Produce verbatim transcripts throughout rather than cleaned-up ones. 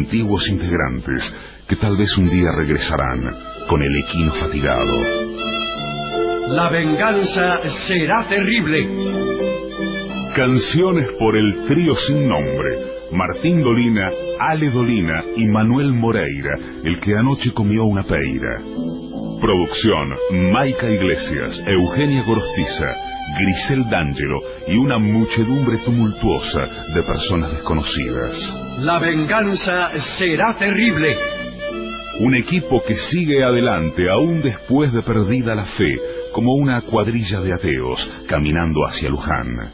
antiguos integrantes que tal vez un día regresarán con el equino fatigado. La venganza será terrible. Canciones por el trío sin nombre: Martín Dolina, Ale Dolina y Manuel Moreira, el que anoche comió una peira. Producción: Maica Iglesias, Eugenia Gorostiza, Grisel D'Angelo y una muchedumbre tumultuosa de personas desconocidas. La venganza será terrible. Un equipo que sigue adelante aún después de perdida la fe, como una cuadrilla de ateos caminando hacia Luján.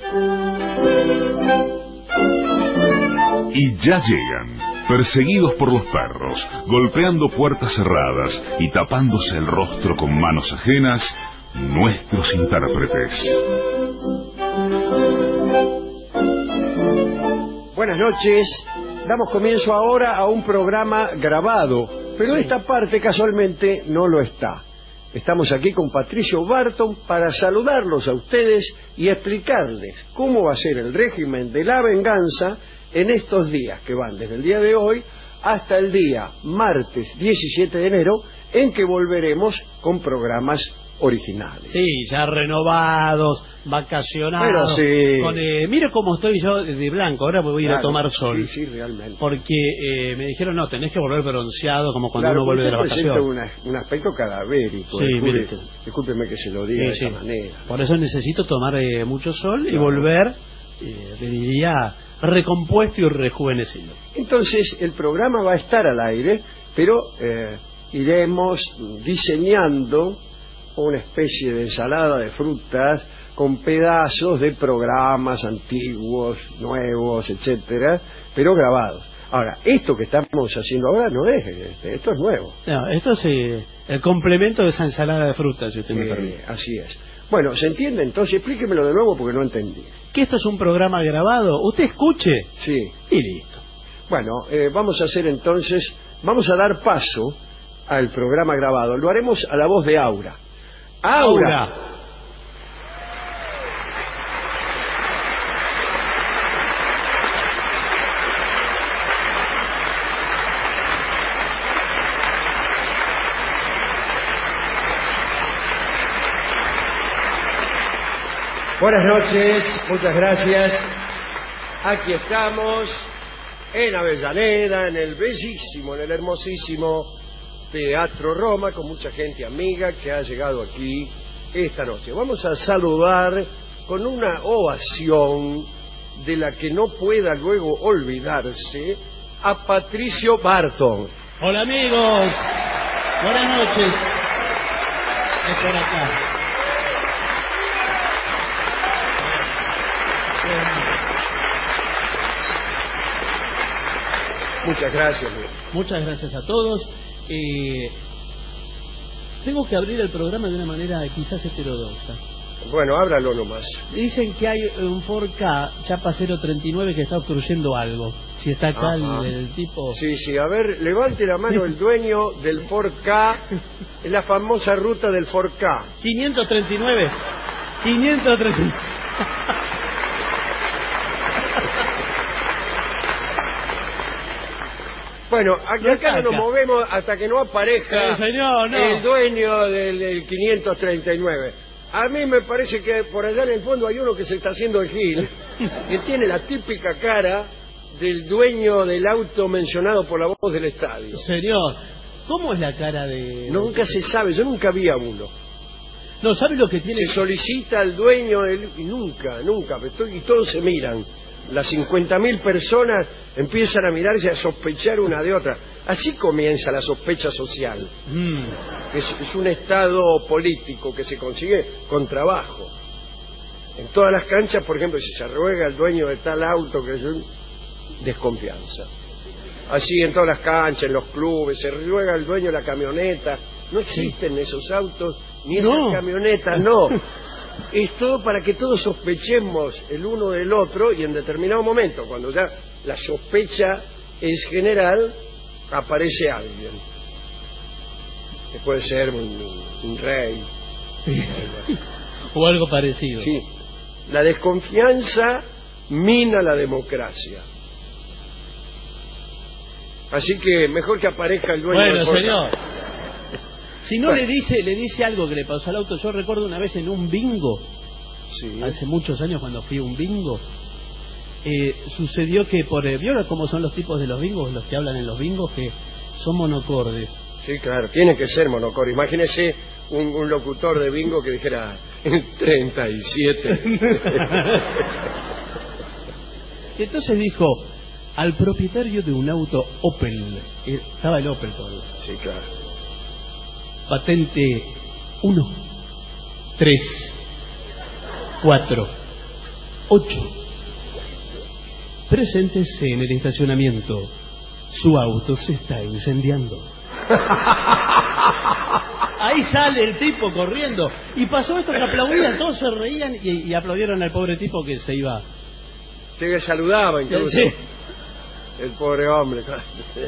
Y ya llegan, perseguidos por los perros, golpeando puertas cerradas y tapándose el rostro con manos ajenas, nuestros intérpretes. Buenas noches. Damos comienzo ahora a un programa grabado, pero Sí. esta parte casualmente no lo está. Estamos aquí con Patricio Barton para saludarlos a ustedes y explicarles cómo va a ser el régimen de la venganza en estos días que van desde el día de hoy hasta el día martes diecisiete de enero, en que volveremos con programas originales. Sí, ya renovados, vacacionados. Pero sí. Con, eh, mira cómo estoy yo de blanco, ahora me voy a ir Claro, a tomar sol. Sí, sí, realmente. Porque eh, me dijeron, no, tenés que volver bronceado como cuando Claro, uno vuelve de la usted presenta vacación. una- un aspecto cadavérico. Sí, disculpe- mire usted. discúlpeme que se lo diga Sí, de sí. esta manera. Por eso necesito tomar eh, mucho sol y Claro. volver, eh, le diría, recompuesto y rejuvenecido. Entonces, el programa va a estar al aire, pero eh, iremos diseñando una especie de ensalada de frutas con pedazos de programas antiguos, nuevos, etcétera, pero grabados. Ahora, esto que estamos haciendo ahora no es, este, esto es nuevo. No, esto es eh, el complemento de esa ensalada de frutas, si usted me Eh, permite. así es. Bueno, ¿se entiende? Entonces, explíquemelo de nuevo porque no entendí. Que esto es un programa grabado, usted escuche Sí. y listo. Bueno, eh, vamos a hacer entonces, vamos a dar paso al programa grabado. Lo haremos a la voz de Aura. Aura. Aura. Buenas noches, muchas gracias. Aquí estamos en Avellaneda, en el bellísimo, en el hermosísimo Teatro Roma, con mucha gente amiga que ha llegado aquí esta noche. Vamos a saludar con una ovación de la que no pueda luego olvidarse a Patricio Barton. Hola amigos, buenas noches. Es por acá. Muchas gracias. Luis. Muchas gracias a todos. Eh, tengo que abrir el programa de una manera quizás heterodoxa. Bueno, háblalo nomás. Dicen que hay un Ford Ka, chapa cero treinta y nueve, que está obstruyendo algo. Si está acá el, Ajá. el tipo... Sí, sí, a ver, levante la mano el dueño del Ford Ka, en la famosa ruta del Ford Ka. quinientos treinta y nueve. quinientos treinta y nueve. Bueno, aquí No acá no nos saca. movemos hasta que no aparezca Eh, señor, no. el dueño del, del quinientos treinta y nueve. A mí me parece que por allá en el fondo hay uno que se está haciendo el gil, que tiene la típica cara del dueño del auto mencionado por la voz del estadio. Señor, ¿cómo es la cara de...? Nunca se sabe, yo nunca vi a uno. No, ¿sabe lo que tiene? Se solicita al dueño del... y nunca, nunca, y todos se miran. Las cincuenta mil personas empiezan a mirarse, a sospechar una de otra. Así comienza la sospecha social. Mm. Es, es un estado político que se consigue con trabajo. En todas las canchas, por ejemplo, si se ruega al dueño de tal auto, que es un... desconfianza. Así en todas las canchas, en los clubes, se ruega al dueño de la camioneta. No existen esos autos, ni esas No. camionetas, no. Es todo para que todos sospechemos el uno del otro, y en determinado momento, cuando ya la sospecha es general, aparece alguien. Que puede ser un, un rey. O algo parecido. Sí. La desconfianza mina la democracia. Así que mejor que aparezca el dueño Bueno, del Ford señor. Ka. Si no Bueno. le dice le dice algo que le pasó al auto. Yo recuerdo una vez en un bingo, Sí. hace muchos años cuando fui a un bingo, eh, sucedió que por... Eh, ¿vieron cómo son los tipos de los bingos? Los que hablan en los bingos, que son monocordes. Sí, claro, tiene que ser monocor. Imagínese un, un locutor de bingo que dijera treinta y siete. Y entonces dijo, al propietario de un auto Opel, eh, estaba el Opel todavía, Sí, claro. patente uno, tres, cuatro, ocho. Preséntese en el estacionamiento. Su auto se está incendiando. Ahí sale el tipo corriendo. Y pasó esto que aplaudían, todos se reían y, y aplaudieron al pobre tipo que se iba. Sí, que saludaba incluso. Sí. El pobre hombre. Claro.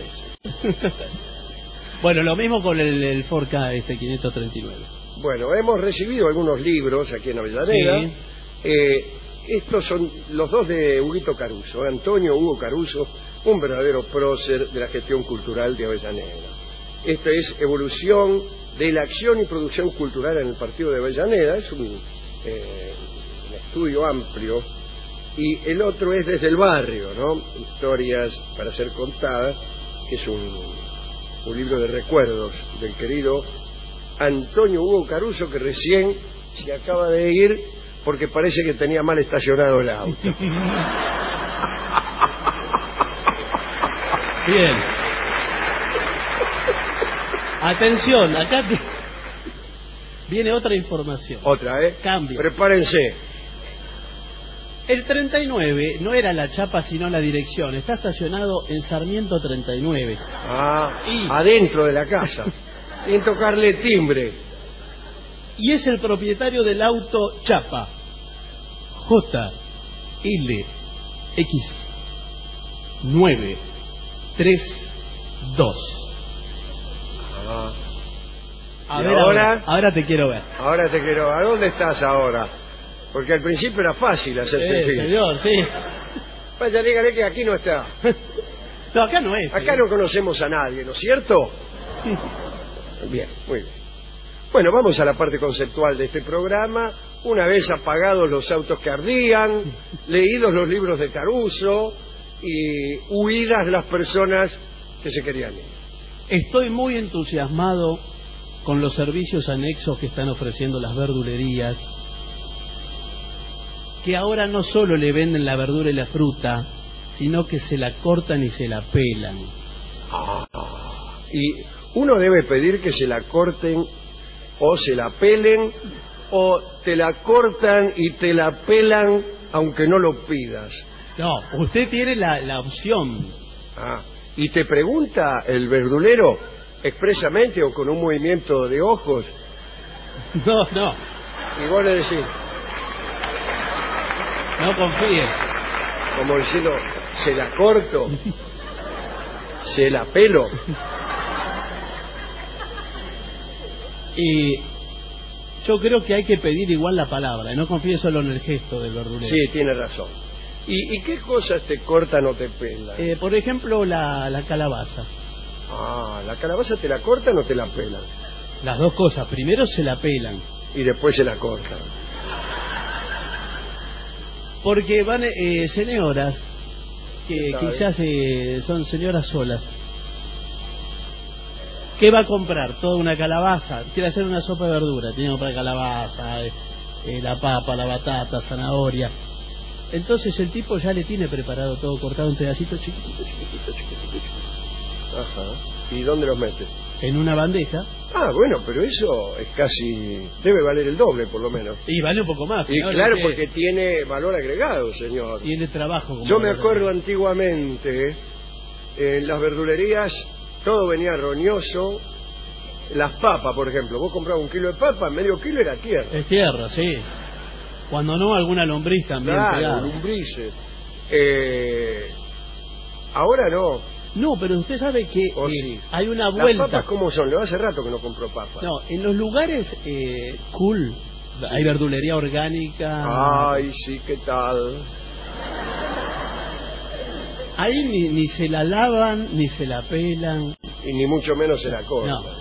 Bueno, lo mismo con el, el Ford Ka este quinientos treinta y nueve. Bueno, hemos recibido algunos libros aquí en Avellaneda. Sí. Eh, estos son los dos de Huguito Caruso, Antonio Hugo Caruso, un verdadero prócer de la gestión cultural de Avellaneda. Esta es Evolución de la acción y producción cultural en el partido de Avellaneda, es un, eh, un estudio amplio. Y el otro es Desde el barrio, ¿no? Historias para ser contadas, que es un, un libro de recuerdos del querido Antonio Hugo Caruso, que recién se acaba de ir porque parece que tenía mal estacionado el auto. Bien. Atención, acá te... viene otra información. Otra, ¿eh? Cambio. Prepárense. El treinta y nueve no era la chapa sino la dirección. Está estacionado en Sarmiento treinta y nueve. Ah, Y- adentro de la casa. Sin tocarle timbre. Y es el propietario del auto Chapa. J L X nueve tres dos. Ah, A ¿Y ver, ahora? ahora, ahora te quiero ver. ahora te quiero... ¿A dónde estás ahora? Porque al principio era fácil hacerse Eh, el fin. señor, sí. Vaya, dígale que aquí no está. No, acá no es. Acá ¿eh? no conocemos a nadie, ¿no es cierto? Bien, muy bien. Bueno, vamos a la parte conceptual de este programa. Una vez apagados los autos que ardían, leídos los libros de Caruso y huidas las personas que se querían ir. Estoy muy entusiasmado con los servicios anexos que están ofreciendo las verdulerías, que ahora no solo le venden la verdura y la fruta, sino que se la cortan y se la pelan. Y uno debe pedir que se la corten o se la pelen, o te la cortan y te la pelan aunque no lo pidas. No, usted tiene la, la opción. Ah, y te pregunta el verdulero expresamente o con un movimiento de ojos, No, no, y vos le decís, no confíe. como diciendo, se la corto, se la pelo. Y yo creo que hay que pedir igual la palabra, y no confíe solo en el gesto del verdulero. Sí, tiene razón. ¿Y, y qué cosas te cortan o te pelan? Eh, por ejemplo, la, la calabaza. Ah, ¿la calabaza te la cortan o te la pelan? Las dos cosas. Primero se la pelan, Y después se la cortan. porque van eh, señoras que ¿Qué tal? quizás eh, son señoras solas. ¿Qué va a comprar? Toda una calabaza. Quiere hacer una sopa de verdura. Tiene que comprar calabaza, eh, eh, la papa, la batata, zanahoria. Entonces el tipo ya le tiene preparado todo cortado en pedacitos chiquititos, chiquititos, chiquititos, Ajá. ¿Y dónde los metes? en una bandeja. Ah, bueno, pero eso es casi... debe valer el doble, por lo menos. Y vale un poco más. Y ¿no? claro, Que porque tiene valor agregado, señor. tiene trabajo. como Yo me la- acuerdo antiguamente, en las verdulerías, todo venía roñoso. Las papas, por ejemplo. Vos comprabas un kilo de papa, medio kilo era tierra. Es tierra, sí. Cuando no, alguna lombriz también Claro, pegada. lombrices. Eh, ahora no. No, pero usted sabe que ¿O eh, sí? hay una ¿Las vuelta. papas cómo son? Le hace rato que no compro papas. No, en los lugares eh, cool, hay verdulería orgánica. Ay, sí, ¿qué tal? Ahí ni, ni se la lavan, ni se la pelan. Y ni mucho menos se la cortan. No.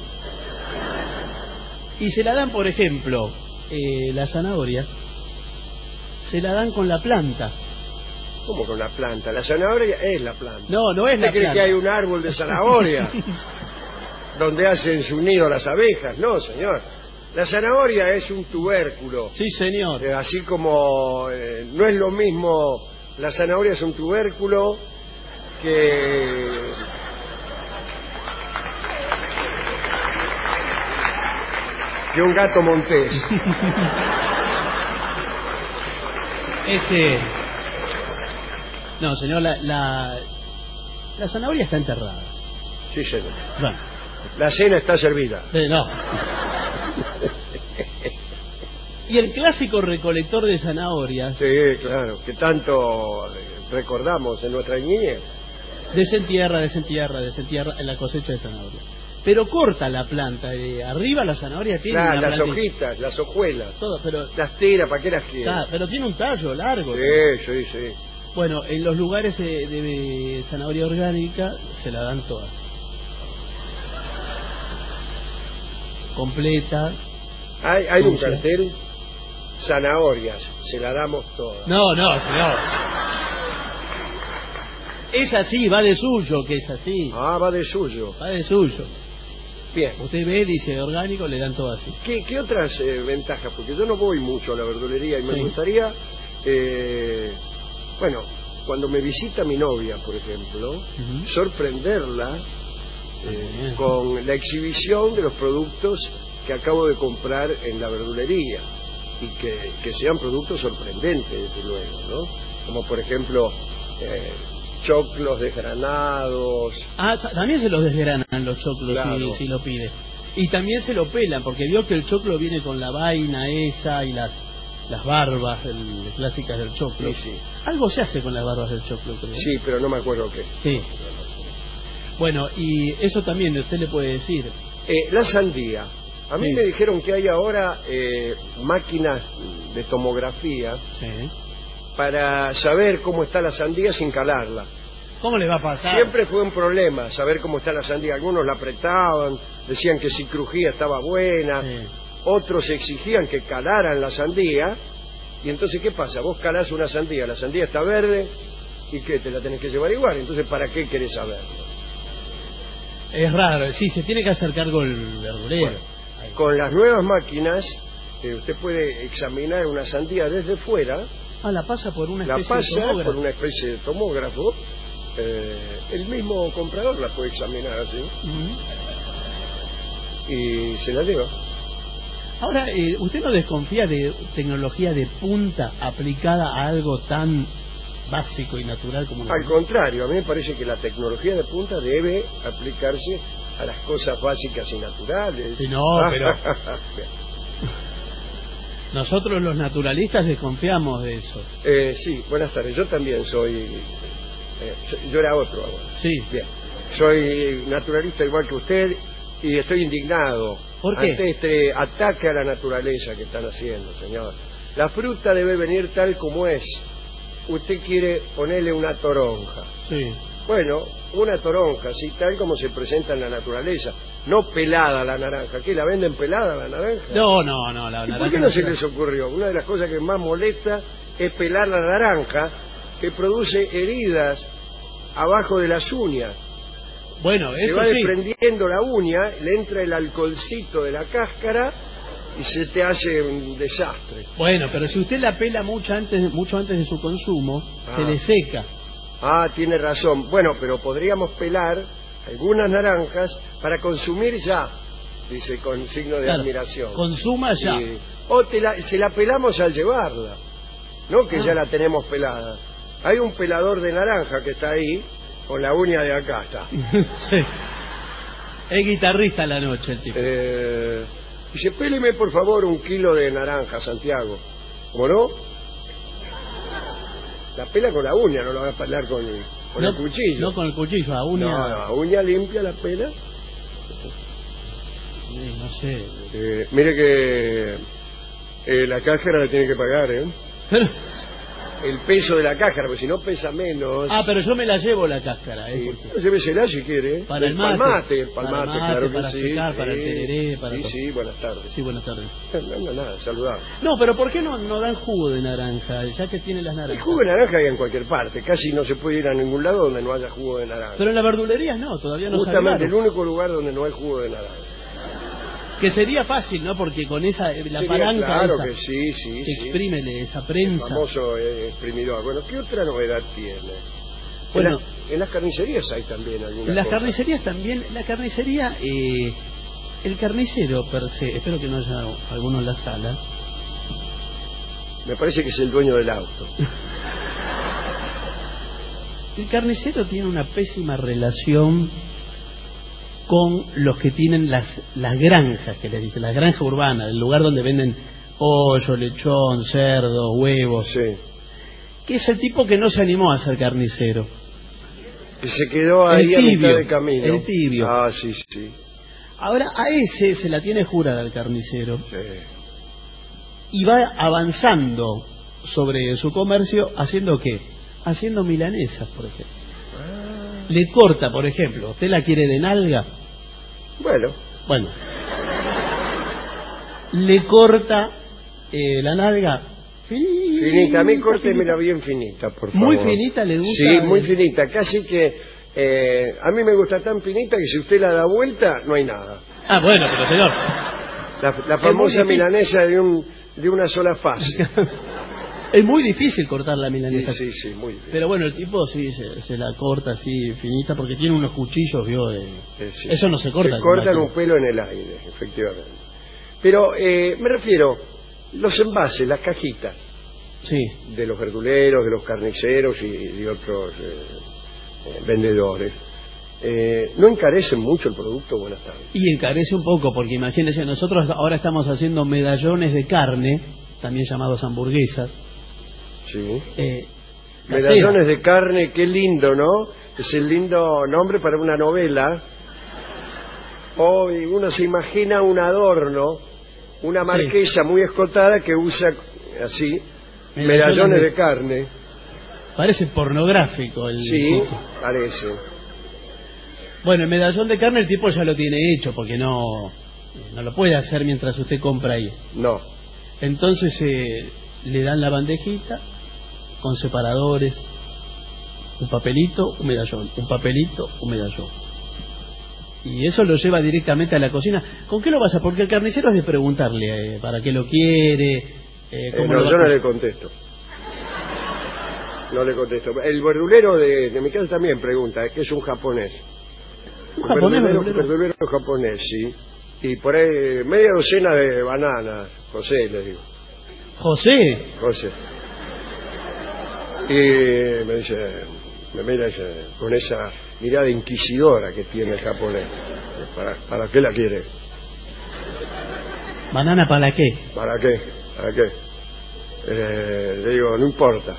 Y se la dan, por ejemplo, eh, la zanahoria, se la dan con la planta. ¿Cómo con la planta? La zanahoria es la planta. No, no es ¿Usted la cree planta. que hay un árbol de zanahoria donde hacen su nido las abejas? No, señor. La zanahoria es un tubérculo. Sí, señor. Eh, así como eh, no es lo mismo, la zanahoria es un tubérculo que... que un gato montés. Este... No, señor, la, la, la zanahoria está enterrada. Sí, señor. Bueno, La cena está servida. eh, no. Y el clásico recolector de zanahorias Sí, claro, que tanto eh, recordamos en nuestra niñez. desentierra, desentierra, desentierra en la cosecha de zanahoria. Pero corta la planta, de arriba la zanahoria tiene Claro, una las plantita, hojitas, las hojuelas, todo, pero, las tiras, ¿para qué las quieren? está, pero tiene un tallo largo. Sí, sí, sí. Bueno, en los lugares de, de zanahoria orgánica se la dan todas. Completa. Hay, hay un Sucia. cartel, zanahorias, se la damos todas. No, no, señor. Es así, va de suyo, que es así. Ah, va de suyo. Va de suyo. Bien. Usted ve, dice orgánico, le dan todo así. ¿Qué, qué otras eh, ventajas? Porque yo no voy mucho a la verdulería y me Sí. gustaría, eh, bueno, cuando me visita mi novia, por ejemplo, Ujú. sorprenderla eh, Bien. con la exhibición de los productos que acabo de comprar en la verdulería y que, que sean productos sorprendentes, desde luego, ¿no? Como por ejemplo eh, choclos desgranados. Ah, ta- también se los desgranan los choclos, Claro. si, si lo pide. Y también se lo pelan, porque vio que el choclo viene con la vaina esa y las las barbas el, clásicas del choclo. Sí, sí. Algo se hace con las barbas del choclo, creo. Sí, pero no me acuerdo qué. Sí. Bueno, y eso también usted le puede decir. Eh, la sandía. A mí Sí. me dijeron que hay ahora eh, máquinas de tomografía Sí. para saber cómo está la sandía sin calarla. ¿Cómo le va a pasar? Siempre fue un problema saber cómo está la sandía. Algunos la apretaban, decían que si crujía estaba buena. Sí. Otros exigían que calaran la sandía. Y entonces, ¿qué pasa? Vos calás una sandía, la sandía está verde, ¿y qué? Te la tenés que llevar igual. Entonces, ¿para qué querés saberlo? Es raro, sí, se tiene que hacer cargo el verdulero. Bueno, con las nuevas máquinas, eh, usted puede examinar una sandía desde fuera, Ah, la pasa por una la especie de pasa tomógrafo. por una especie de tomógrafo, eh, el mismo comprador la puede examinar así, Ujú. y se la lleva. Ahora, eh, ¿usted no desconfía de tecnología de punta aplicada a algo tan básico y natural como la Al contrario, a mí me parece que la tecnología de punta debe aplicarse a las cosas básicas y naturales. Sí, no, pero- Nosotros los naturalistas desconfiamos de eso. eh, sí, buenas tardes. Yo también soy... eh, yo era otro ahora. Sí. Bien. Soy naturalista igual que usted y estoy indignado ¿Por qué? ante este ataque a la naturaleza que están haciendo, señor. La fruta debe venir tal como es. Usted quiere ponerle una toronja. Sí. Bueno, una toronja, así tal como se presenta en la naturaleza. No pelada la naranja. ¿Qué, la venden pelada la naranja? No, no, no. La ¿Y por naranja qué no se natural. les ocurrió? Una de las cosas que más molesta es pelar la naranja, que produce heridas abajo de las uñas. Bueno, Se eso va sí. desprendiendo la uña, le entra el alcoholcito de la cáscara y se te hace un desastre. Bueno, pero si usted la pela mucho antes, mucho antes de su consumo, Ah. se le seca. Ah, tiene razón. Bueno, pero podríamos pelar algunas naranjas para consumir ya, dice con signo de Claro, admiración. consuma ya. Sí. O te la, se la pelamos al llevarla, no que Ah. ya la tenemos pelada. Hay un pelador de naranja que está ahí, con la uña de acá está. Sí. Es guitarrista a la noche el tipo. Eh, dice, péleme por favor un kilo de naranja, Santiago. ¿Cómo no? La pela con la uña, no la va a pelar con, con no, el cuchillo. No con el cuchillo, a uña. No, no, a uña limpia la pela. Sí, no sé. Eh, mire que eh, la cáscara la tiene que pagar, ¿eh? Pero, el peso de la cáscara, porque si no pesa menos. Ah, pero yo me la llevo la cáscara, ¿eh? Sí. Porque... Llévesela si quiere. Para el Pal mate. mate, pal Para el mate, mate, claro que para sí. secar, sí. para el tereré, para Sí, todo. sí, buenas tardes. Sí, buenas tardes. No, no, nada, saludable. No, pero ¿por qué no, no dan jugo de naranja? Ya que tienen las El naranjas. jugo de naranja hay en cualquier parte. Casi no se puede ir a ningún lado donde no haya jugo de naranja. Pero en las verdulerías no, todavía no se Justamente el avivaron. único lugar donde no hay jugo de naranja. Que sería fácil, ¿no? Porque con esa, la Sería, palanca claro esa, que sí, sí, que sí. exprímele esa El prensa. famoso eh, exprimidor. Bueno, ¿qué otra novedad tiene? Bueno, en, la- en las carnicerías hay también algunas En las cosas. carnicerías también, la carnicería, eh, el carnicero per se, espero que no haya alguno en la sala. Me parece que es el dueño del auto. El carnicero tiene una pésima relación con los que tienen las, las granjas, que les dicen, las granjas urbanas, el lugar donde venden pollo, lechón, cerdo, huevos. Sí. Que es el tipo que no se animó a ser carnicero. Que se quedó ahí El a tibio, mitad de camino. el tibio. Ah, sí, sí. Ahora a ese se la tiene jurada al carnicero sí. y va avanzando sobre su comercio haciendo ¿qué? Haciendo milanesas, por ejemplo. Ah. Le corta, por ejemplo, ¿usted la quiere de nalga? Bueno, Bueno, le corta eh, la nalga finita, finita. A mí córtemela finita. bien finita, por favor. Muy finita le gusta. Sí, muy finita. Casi que eh, a mí me gusta tan finita que si usted la da vuelta, no hay nada. Ah, bueno, pero señor. La, la famosa muy difícil. milanesa de, un, de una sola fase. Es muy difícil cortar la Sí, milanesa. sí, sí, muy bien. Pero bueno, el tipo sí se, se la corta así finita porque tiene unos cuchillos, vio, de... Eh, sí. Eso no se corta. Le con cortan máquina. un pelo en el aire, efectivamente. Pero eh, me refiero, los envases, las cajitas Sí. de los verduleros, de los carniceros y de otros eh, eh, vendedores, eh, ¿no encarecen mucho el producto? Buenas tardes. Y encarece un poco porque imagínense, nosotros ahora estamos haciendo medallones de carne, también llamados hamburguesas. Sí. Eh, Medallones de carne, qué lindo, ¿no? Es el lindo nombre para una novela. Hoy uno se imagina un adorno, una Sí. marquesa muy escotada que usa así Medallones medallones de- de carne. Parece pornográfico el Sí, tipo. parece. Bueno, el medallón de carne el tipo ya lo tiene hecho porque no, no lo puede hacer mientras usted compra ahí. No. Entonces eh, le dan la bandejita con separadores, un papelito, un medallón, un papelito, un medallón. Y eso lo lleva directamente a la cocina. ¿Con qué lo vas a? Porque el carnicero es de preguntarle eh, para qué lo quiere, eh, Eh, cómo no, lo va yo a no co- le contesto. No le contesto. El verdulero de, de mi casa también pregunta, es que es un japonés. ¿Un japonés, verdulero, verdulero? verdulero japonés, sí. Y por ahí media docena de bananas, José, le digo. José, José. Y me dice, me mira dice, con esa mirada inquisidora que tiene el japonés. ¿Para, para qué la quiere? ¿banana para qué? ¿Para qué? ¿Para qué? Eh, le digo, no importa.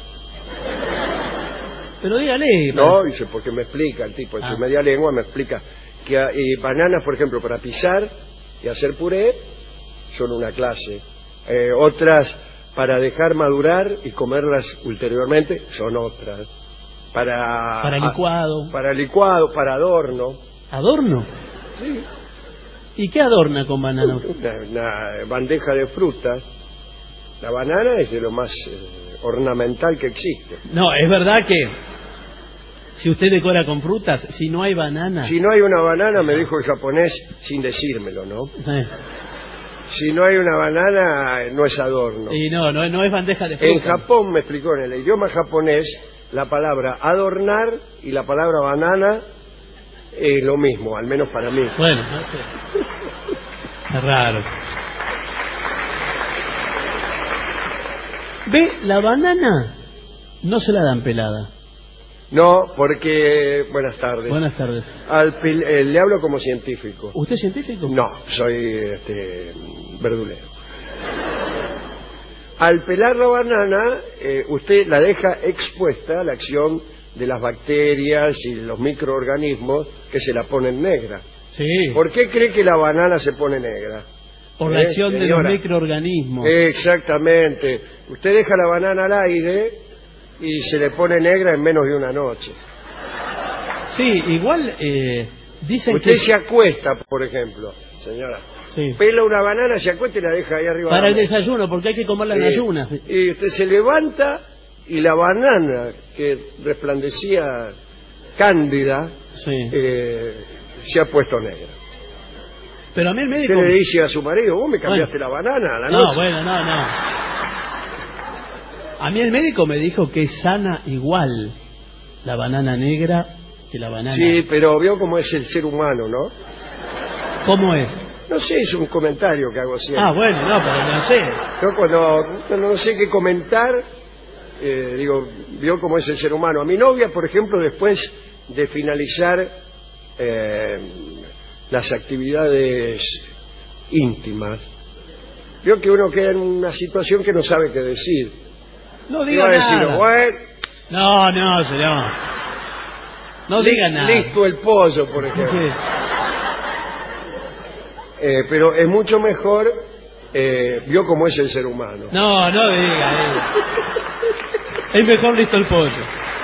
Pero dígale. No, dice, porque me explica el tipo, en Ah. su media lengua me explica que ah, y bananas, por ejemplo, para pisar y hacer puré, son una clase. Eh, otras para dejar madurar y comerlas ulteriormente, son otras. Para, Para licuado. ah, para licuado, para adorno. ¿Adorno? Sí. ¿Y qué adorna con banana? Una, una bandeja de frutas. La banana es de lo más eh, ornamental que existe. No, es verdad que si usted decora con frutas, si no hay banana... Si no hay una banana, me dijo el japonés sin decírmelo, ¿no? Eh, Si no hay una banana, no es adorno. y no, no, no es bandeja de En frutas. Japón, me explicó, en el idioma japonés, la palabra adornar y la palabra banana es lo mismo, al menos para mí. Bueno, no sé. Es raro. ¿Ve? La banana no se la dan pelada. No, porque... Buenas tardes. Buenas tardes. Al pel- eh, le hablo como científico. ¿Usted es científico? No, soy este, verdulero. Al pelar la banana, eh, usted la deja expuesta a la acción de las bacterias y los microorganismos que se la ponen negra. Sí, ¿Por qué cree que la banana se pone negra? por la ¿Eh, acción de señora? los microorganismos. Exactamente. Usted deja la banana al aire y se le pone negra en menos de una noche. Sí, igual eh, dicen Usted que... se acuesta, por ejemplo, señora, Sí. pela una banana, se acuesta y la deja ahí arriba. Para de el la mesa. desayuno, porque hay que comerla en Eh, ayunas. Y usted se levanta y la banana que resplandecía cándida Sí. eh, se ha puesto negra. Pero a mí el médico... Usted le dice a su marido, vos me cambiaste Bueno. la banana a la No, noche. bueno, no, no. A mí el médico me dijo que es sana igual la banana negra que la banana... Sí, pero vio cómo es el ser humano, ¿no? ¿Cómo es? No sé, es un comentario que hago siempre. Ah, bueno, no, pero no sé. Yo cuando no sé qué comentar, eh, digo, vio cómo es el ser humano. A mi novia, por ejemplo, después de finalizar eh, las actividades íntimas, vio que uno queda en una situación que no sabe qué decir. No Iba diga a decir, nada. bueno, No, no, señor. No li- diga nada. listo el pollo, por ejemplo. Sí. Eh, pero es mucho mejor, eh, vio cómo es el ser humano. No, no diga, diga. Es mejor listo el pollo.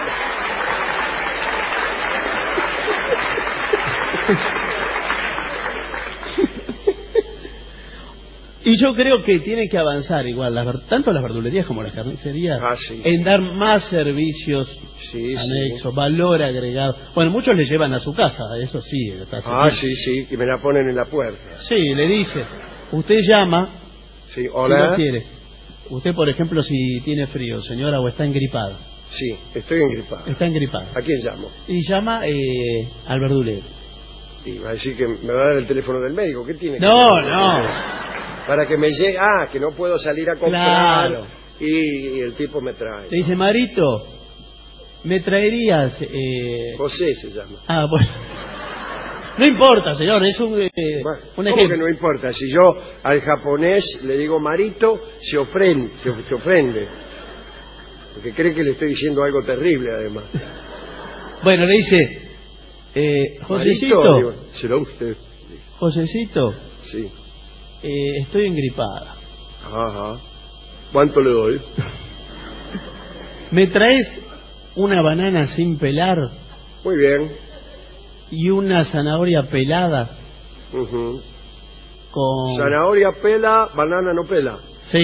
Y yo creo que tiene que avanzar igual, las ver- tanto las verdulerías como las carnicerías, Ah, sí, en sí. dar más servicios Sí, anexos, valor agregado. Bueno, muchos le llevan a su casa, eso sí. Está hace Ah, tiempo. sí, sí, y me la ponen en la puerta. Sí, le dice, usted llama, Sí, si hola. no quiere. Usted, por ejemplo, si tiene frío, señora, o está engripada. Sí, estoy engripado. Está engripada. ¿A quién llamo? Y llama eh, al verdulero. Y va a decir que me va a dar el teléfono del médico. ¿Qué tiene que No, ver? no. Para que me llegue. Ah, que no puedo salir a comprar. Claro. Y, y el tipo me trae. Le dice, Marito, ¿me traerías...? Eh... José se llama. Ah, bueno. No importa, señor, es un, eh, Bueno, un ¿cómo ejemplo. que no importa? Si yo al japonés le digo Marito, se ofende, se, se ofende. Porque cree que le estoy diciendo algo terrible, además. Bueno, le dice, eh, Marito, Josecito, digo, ¿será usted? Josecito, Sí. eh, estoy engripada. Ajá. ¿Cuánto le doy? ¿Me traes una banana sin pelar Muy bien. y una zanahoria pelada Ujú. con... Zanahoria pela, banana no pela. Sí.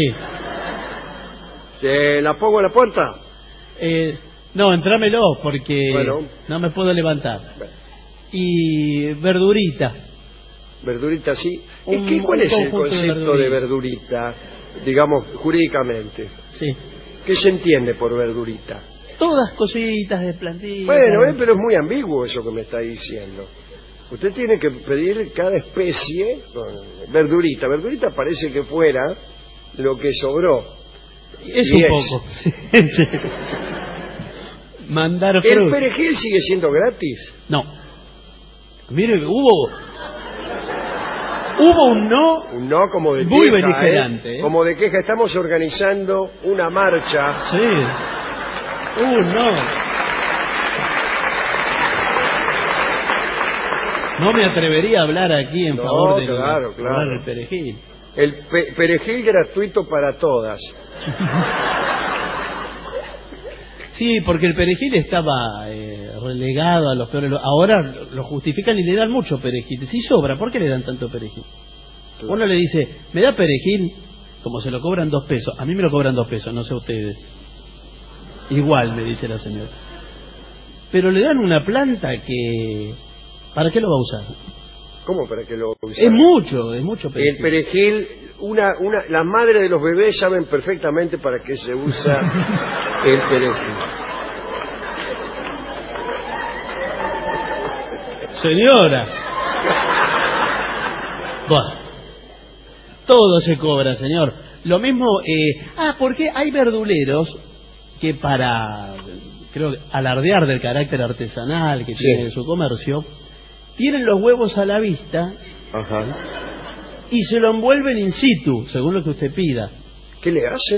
¿Se la pongo en la puerta? Eh, no, entrámelo porque Bueno. no me puedo levantar. Bueno, Y verdurita. verdurita sí. Un- ¿Y qué, cuál un es el conjunto de concepto de verdurita, digamos, jurídicamente? Sí. ¿Qué se entiende por verdurita? Todas cositas de plantilla. Bueno, eh, pero es muy ambiguo eso que me está diciendo. Usted tiene que pedir cada especie con verdurita. Verdurita parece que fuera lo que sobró. Es Y un es. poco. Sí. Mandar ¿El fruta. perejil sigue siendo gratis? No. Mire, hubo... Hubo un no... Un no como de Muy queja, beligerante, ¿eh? ¿eh? Como de queja. Estamos organizando una marcha. Sí. Uh, no. No me atrevería a hablar aquí en No, favor del, claro, claro. hablar del perejil. El pe- perejil gratuito para todas. Sí, porque el perejil estaba eh, relegado a los peores. Ahora lo justifican y le dan mucho perejil. Si sobra, ¿por qué le dan tanto perejil? Claro. Uno le dice, ¿me da perejil? Como se lo cobran dos pesos. A mí me lo cobran dos pesos, no sé ustedes. Igual, me dice la señora. Pero le dan una planta que... ¿Para qué lo va a usar? ¿Cómo para que lo Es mucho, es mucho El perejil. perejil, una, una, las madres de los bebés saben perfectamente para qué se usa el perejil. Señora. Bueno. Todo se cobra, señor. Lo mismo... Eh... Ah, porque hay verduleros que para, creo, alardear del carácter artesanal que Sí. tiene su comercio, tienen los huevos a la vista Ajá. y se lo envuelven in situ, según lo que usted pida. ¿Qué le hacen?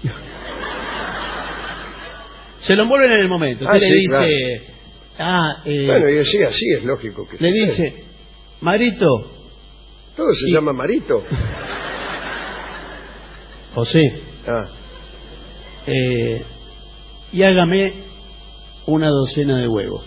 Se lo envuelven en el momento. Usted Ah, le sí, dice... Ah, eh, Bueno, y así, así es lógico que le suceda. dice, Marito, Todo se y- llama marito. José, Ah, eh, y hágame una docena de huevos.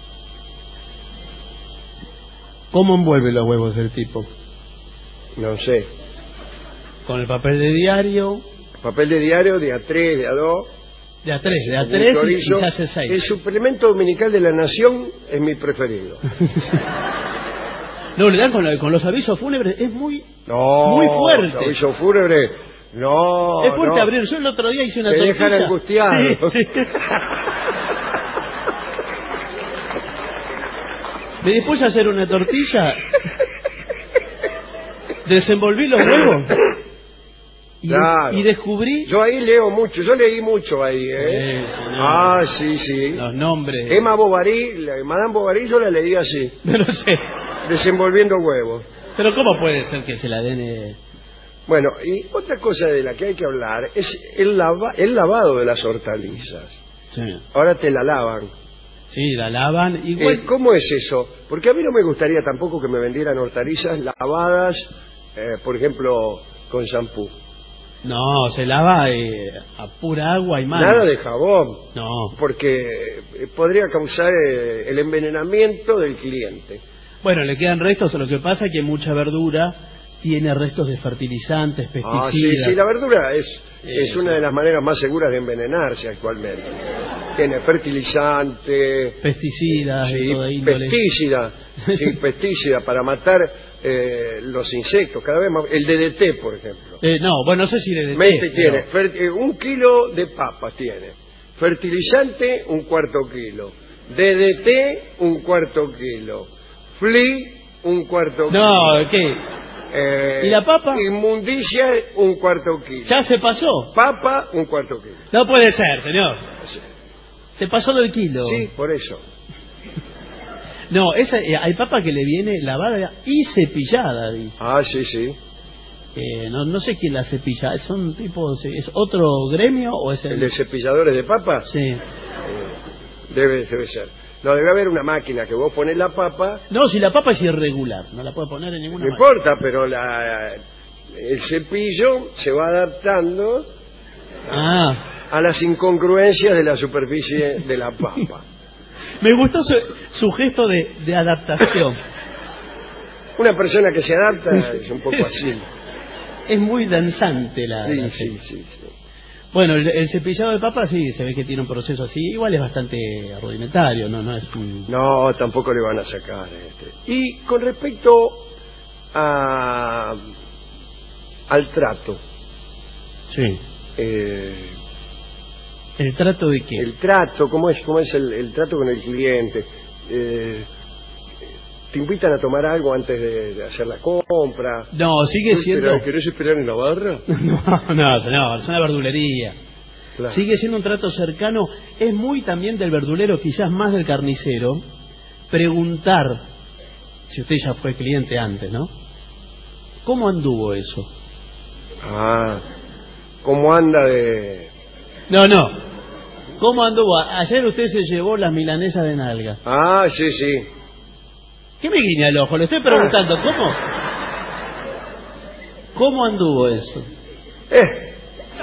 ¿Cómo envuelve los huevos el tipo? No sé. Con el papel de diario. Papel de diario, de a tres, de a dos. De a tres, de a Un tres y, y chorizo. se hace seis. El suplemento dominical de La Nación es mi preferido. No, le dan con, la- con los avisos fúnebres, es muy No, muy fuerte. aviso fúnebre. No, es fuerte no. abrir. Yo el otro día hice una Te tortilla. dejan angustiado. Sí, sí. Me dispuse a hacer una tortilla, desenvolví los huevos y, Claro. y descubrí Yo ahí leo mucho, yo leí mucho ahí, ¿eh? Sí, señor. Ah, sí, sí. los nombres. Emma Bovary, la- Madame Bovary yo la leí así, No sé. desenvolviendo huevos. Pero ¿cómo puede ser que se la den? eh? Bueno, y otra cosa de la que hay que hablar es el, lava- el lavado de las hortalizas. Sí. Ahora te la lavan. Sí, la lavan. Igual, Eh, ¿Cómo es eso? Porque a mí no me gustaría tampoco que me vendieran hortalizas lavadas, eh, por ejemplo, con shampoo. no, se lava eh, a pura agua y mano. Nada de jabón, No. porque eh, podría causar eh, el envenenamiento del cliente. Bueno, le quedan restos. Lo que pasa es que mucha verdura tiene restos de fertilizantes, pesticidas. Ah, sí, sí, la verdura es, es Eso. una de las maneras más seguras de envenenarse actualmente. Tiene fertilizante, Pesticidas de sí, toda índole. pesticida, sí, pesticida para matar eh, los insectos, cada vez más. El D D T, por ejemplo. Eh, no, bueno, no sé si le deté, Mente pero- tiene fer- eh, un kilo de papas tiene, fertilizante un cuarto kilo, D D T un cuarto kilo, Flea un cuarto kilo. No, ¿qué? Eh, ¿Y la papa? Inmundicia un cuarto kilo. ¿Ya se pasó? Papa un cuarto kilo. No puede ser, señor. Se pasó del kilo. Sí, por eso. No, esa, eh, hay papa que le viene lavada y cepillada, dice. Ah, sí, sí. Eh, no, no sé quién la cepilla. ¿Son tipo, es otro gremio o es el...? El de cepilladores de papas Sí. debe, debe ser. No, debe haber una máquina que vos pones la papa. No, si la papa es irregular, no la puede poner en ninguna No máquina. importa, pero la, el cepillo se va adaptando Ah, a las incongruencias de la superficie de la papa. me gustó su, su gesto de, de adaptación. Una persona que se adapta es un poco así. Es muy danzante la... Sí, la sí, cep- sí, sí. Bueno, el, el cepillado de papa sí, se ve que tiene un proceso así. Igual es bastante rudimentario, no, no es un... No, tampoco le van a sacar. Este. Y con respecto a al trato, Sí. eh, ¿El trato de qué? el trato, ¿cómo es, cómo es el, el trato con el cliente? Eh, ¿Te invitan a tomar algo antes de, de hacer la compra? No, sigue siendo... Espera, ¿Querés esperar en la barra? No, no, señor, es una verdulería. Claro. Sigue siendo un trato cercano. Es muy también del verdulero, quizás más del carnicero, preguntar, si usted ya fue cliente antes, ¿no? ¿Cómo anduvo eso? Ah, ¿cómo anda de...? No, no. ¿Cómo anduvo? Ayer usted se llevó las milanesas de nalga. Ah, sí, sí. ¿Qué me guiña el ojo? Le estoy preguntando, ¿cómo? ¿Cómo anduvo eso? Eh.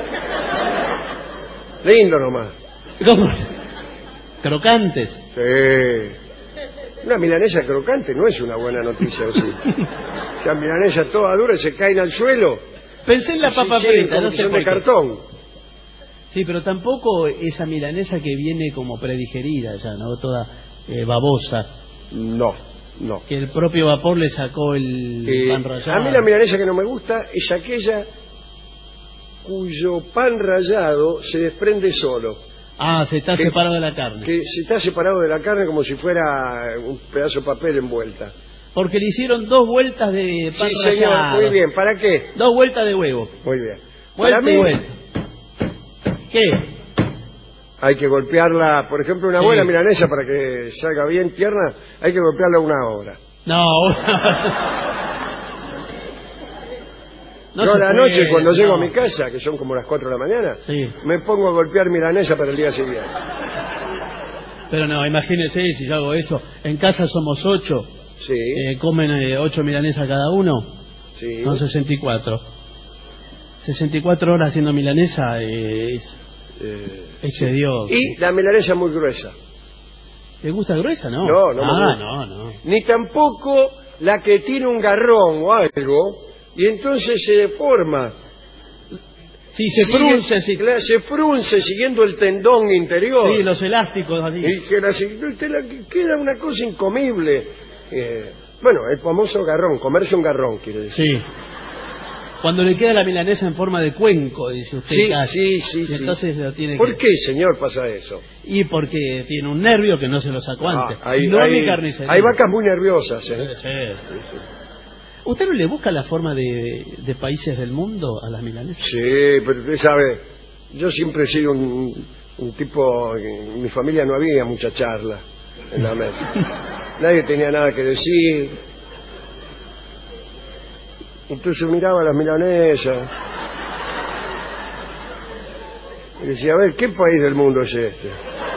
Lindo nomás. ¿Cómo? ¿Crocantes? Sí. Una milanesa crocante no es una buena noticia, ¿o sí? La milanesa toda dura se caen al suelo. Pensé en la Así papa siguen frita, como no que sé son por de qué. cartón. Sí, pero tampoco esa milanesa que viene como predigerida ya, ¿no? Toda eh, babosa. No, no. Que el propio vapor le sacó el Eh, pan rallado. a mí la milanesa que no me gusta es aquella cuyo pan rallado se desprende solo, Ah, se está que- separado de la carne. que se está separado de la carne como si fuera un pedazo de papel envuelta. Porque le hicieron dos vueltas de pan Sí, señor, rallado. muy bien. ¿Para qué? Dos vueltas de huevo. Muy bien. Vuelta Para y mí vuelta. ¿Qué? hay que golpearla, por ejemplo, una Sí. buena milanesa para que salga bien tierna, hay que golpearla una hora. No. no Yo se a la puede, noche cuando no. llego a mi casa, que son como las cuatro de la mañana, Sí. me pongo a golpear milanesa para el día siguiente. Pero no, imagínese si yo hago eso. En casa somos ocho. Sí, Eh, comen eh, ocho milanesas cada uno. sí. Son sesenta y cuatro. sesenta y cuatro horas haciendo milanesa eh, es Eh, Excedió. y la milanesa muy gruesa. ¿Te gusta gruesa, no? No, no me Ah, gusta. no, no. Ni tampoco la que tiene un garrón o algo y entonces se deforma. Sí, se Sigue- frunce, sí. claro, se frunce siguiendo el tendón interior. Sí, los elásticos así. Y que la, te la- queda una cosa incomible. Eh, bueno, el famoso garrón, comerse un garrón, quiere decir. Sí. Cuando le queda la milanesa en forma de cuenco, dice usted. Sí, casi. sí, sí, Y sí. entonces lo tiene ¿Por que... qué, señor, pasa eso? Y porque tiene un nervio que no se lo sacó antes. Ah, hay, no hay- en mi carnicería. hay vacas muy nerviosas, ¿eh? Puede ser. ¿Usted no le busca la forma de, de países del mundo a las milanesas? Sí, pero usted sabe, yo siempre he sido un, un tipo, en mi familia no había mucha charla en la mesa. Nadie tenía nada que decir. Entonces miraba las milanesas y decía, a ver, ¿qué país del mundo es este?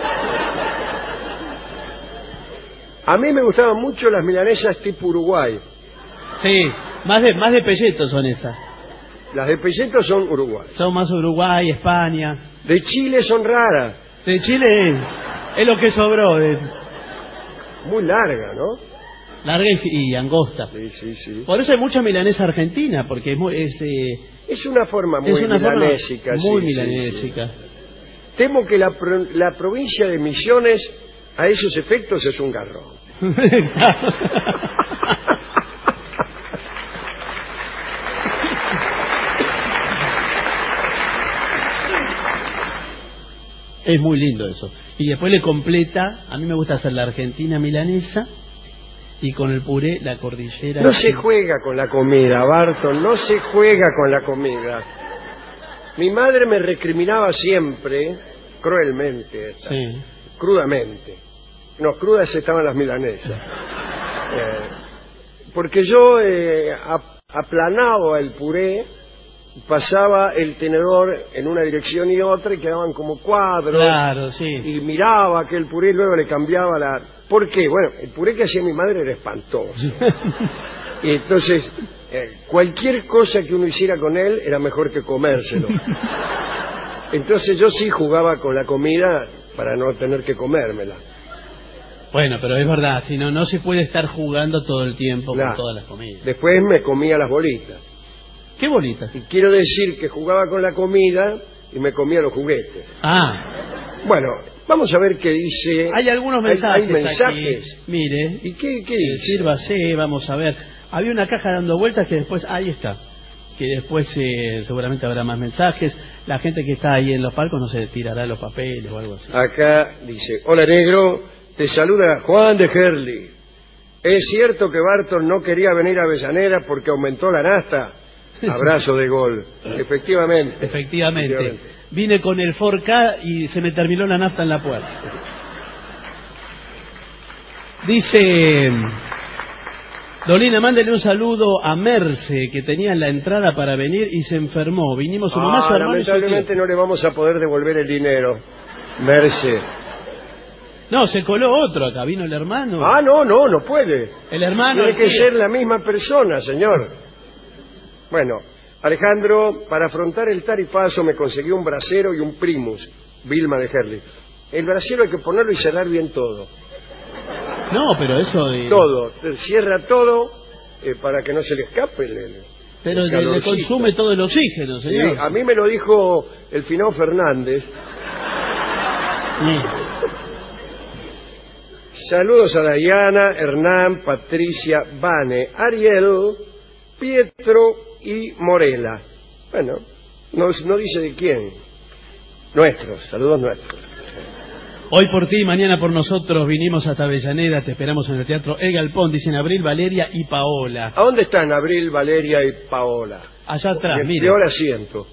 A mí me gustaban mucho las milanesas tipo Uruguay. Sí, más de, más de pelletos son esas. Las de pelleto son Uruguay. Son más Uruguay, España. De Chile son raras, De Chile es, es lo que sobró. De muy largas, ¿no? larga y, fi- y angosta. Sí, sí, sí. Por eso hay mucha milanesa argentina, porque es, muy, es, eh, Es una forma muy es una forma milanésica. muy sí, sí, milanésica. sí. Temo que la, pro- la provincia de Misiones, a esos efectos, es un garrón. Es muy lindo eso. Y después le completa, a mí me gusta hacer la argentina milanesa y con el puré la cordillera. No se juega con la comida, Barton, no se juega con la comida. Mi madre me recriminaba siempre, cruelmente, esta, Sí. crudamente. No, crudas estaban las milanesas. Eh, porque yo eh, ap- aplanaba el puré, pasaba el tenedor en una dirección y otra y quedaban como cuadros. Claro, sí. Y miraba aquel puré y luego le cambiaba la... ¿Por qué? Bueno, el puré que hacía mi madre era espantoso. Y entonces, eh, cualquier cosa que uno hiciera con él era mejor que comérselo. Entonces yo sí jugaba con la comida para no tener que comérmela. Bueno, pero es verdad, si no, no se puede estar jugando todo el tiempo Claro. con todas las comidas. Después me comía las bolitas. Qué bonita. Y quiero decir que jugaba con la comida y me comía los juguetes. Ah, Bueno, vamos a ver qué dice. hay algunos Hay- mensajes. Hay, mensajes. aquí. Mire, ¿Y qué, qué eh, dice? sírvase, vamos a ver. Había una caja dando vueltas que después, ahí está. Que después eh, seguramente habrá más mensajes. La gente que está ahí en los palcos no se tirará los papeles o algo así. Acá dice, hola negro, te saluda Juan de Herli. ¿Es cierto que Barton no quería venir a Avellaneda porque aumentó la nafta? Abrazo de gol. Efectivamente. Efectivamente. Efectivamente. Vine con el cuatro K y se me terminó la nafta en la puerta. Dice... Dolina, mándele un saludo a Merce, que tenía en la entrada para venir y se enfermó. Vinimos su mamá, Ah, su hermano y su lamentablemente tío. no le vamos a poder devolver el dinero. Merce. No, se coló otro acá, vino el hermano. Ah, no, no, no puede. El hermano... Tiene el que tío. ser la misma persona, señor. Bueno, Alejandro, para afrontar el tarifazo me conseguí un brasero y un primus, Vilma de Herli. El brasero hay que ponerlo y cerrar bien todo. No, pero eso... de- Todo, cierra todo eh, para que no se le escape el, el- Pero el le, le calorcito. consume todo el oxígeno, Sí, señor. a mí me lo dijo el Finao Fernández. Sí. Saludos a Dayana, Hernán, Patricia, Vane, Ariel, Pietro y Morela. Bueno, no, no dice de quién. Nuestros, saludos nuestros. Hoy por ti, mañana por nosotros, vinimos hasta Avellaneda, te esperamos en el Teatro El Galpón, dicen Abril, Valeria y Paola. ¿A dónde están Abril, Valeria y Paola? Allá atrás, En mire. peor asiento.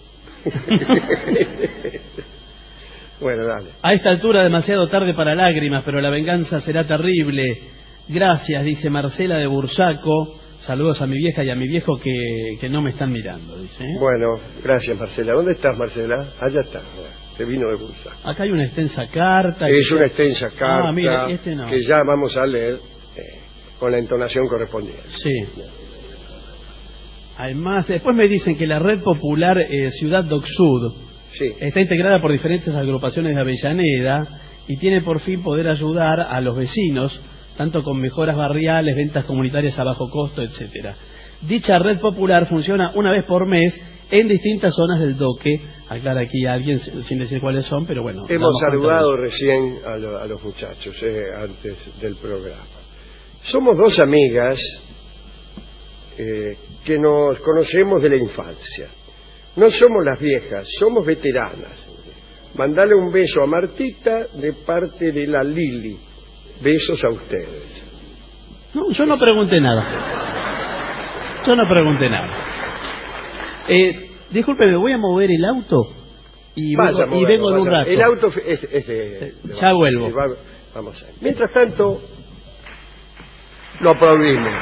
Bueno, dale. A esta altura demasiado tarde para lágrimas, pero la venganza será terrible. Gracias, dice Marcela de Bursaco. Saludos a mi vieja y a mi viejo que, que no me están mirando, dice. ¿eh? Bueno, gracias Marcela. ¿Dónde estás, Marcela? Allá está. Se vino de Bursa. Acá hay una extensa carta. Es que- una extensa carta Ah, mire, este no. que ya vamos a leer eh, con la entonación correspondiente. Sí. Además, después me dicen que la red popular eh, Ciudad Doc Sud Sí. Está integrada por diferentes agrupaciones de Avellaneda y tiene por fin poder ayudar a los vecinos, tanto con mejoras barriales, ventas comunitarias a bajo costo, etcétera. Dicha red popular funciona una vez por mes en distintas zonas del Doque. Aclara aquí a alguien sin decir cuáles son, pero bueno. Hemos saludado recién a, lo, a los muchachos eh, antes del programa. Somos dos amigas eh, que nos conocemos de la infancia. No somos las viejas, somos veteranas. Mandale un beso a Martita de parte de la Lili. Besos a ustedes. No, yo no pregunté nada. Yo no pregunté nada. Eh, disculpe, me voy a mover el auto y Vas vengo, a moverlo, y vengo en un vas a- rato. El auto es, es de, Eh, de- ya vuelvo. va- Vamos a ver. Mientras tanto, lo aplaudimos.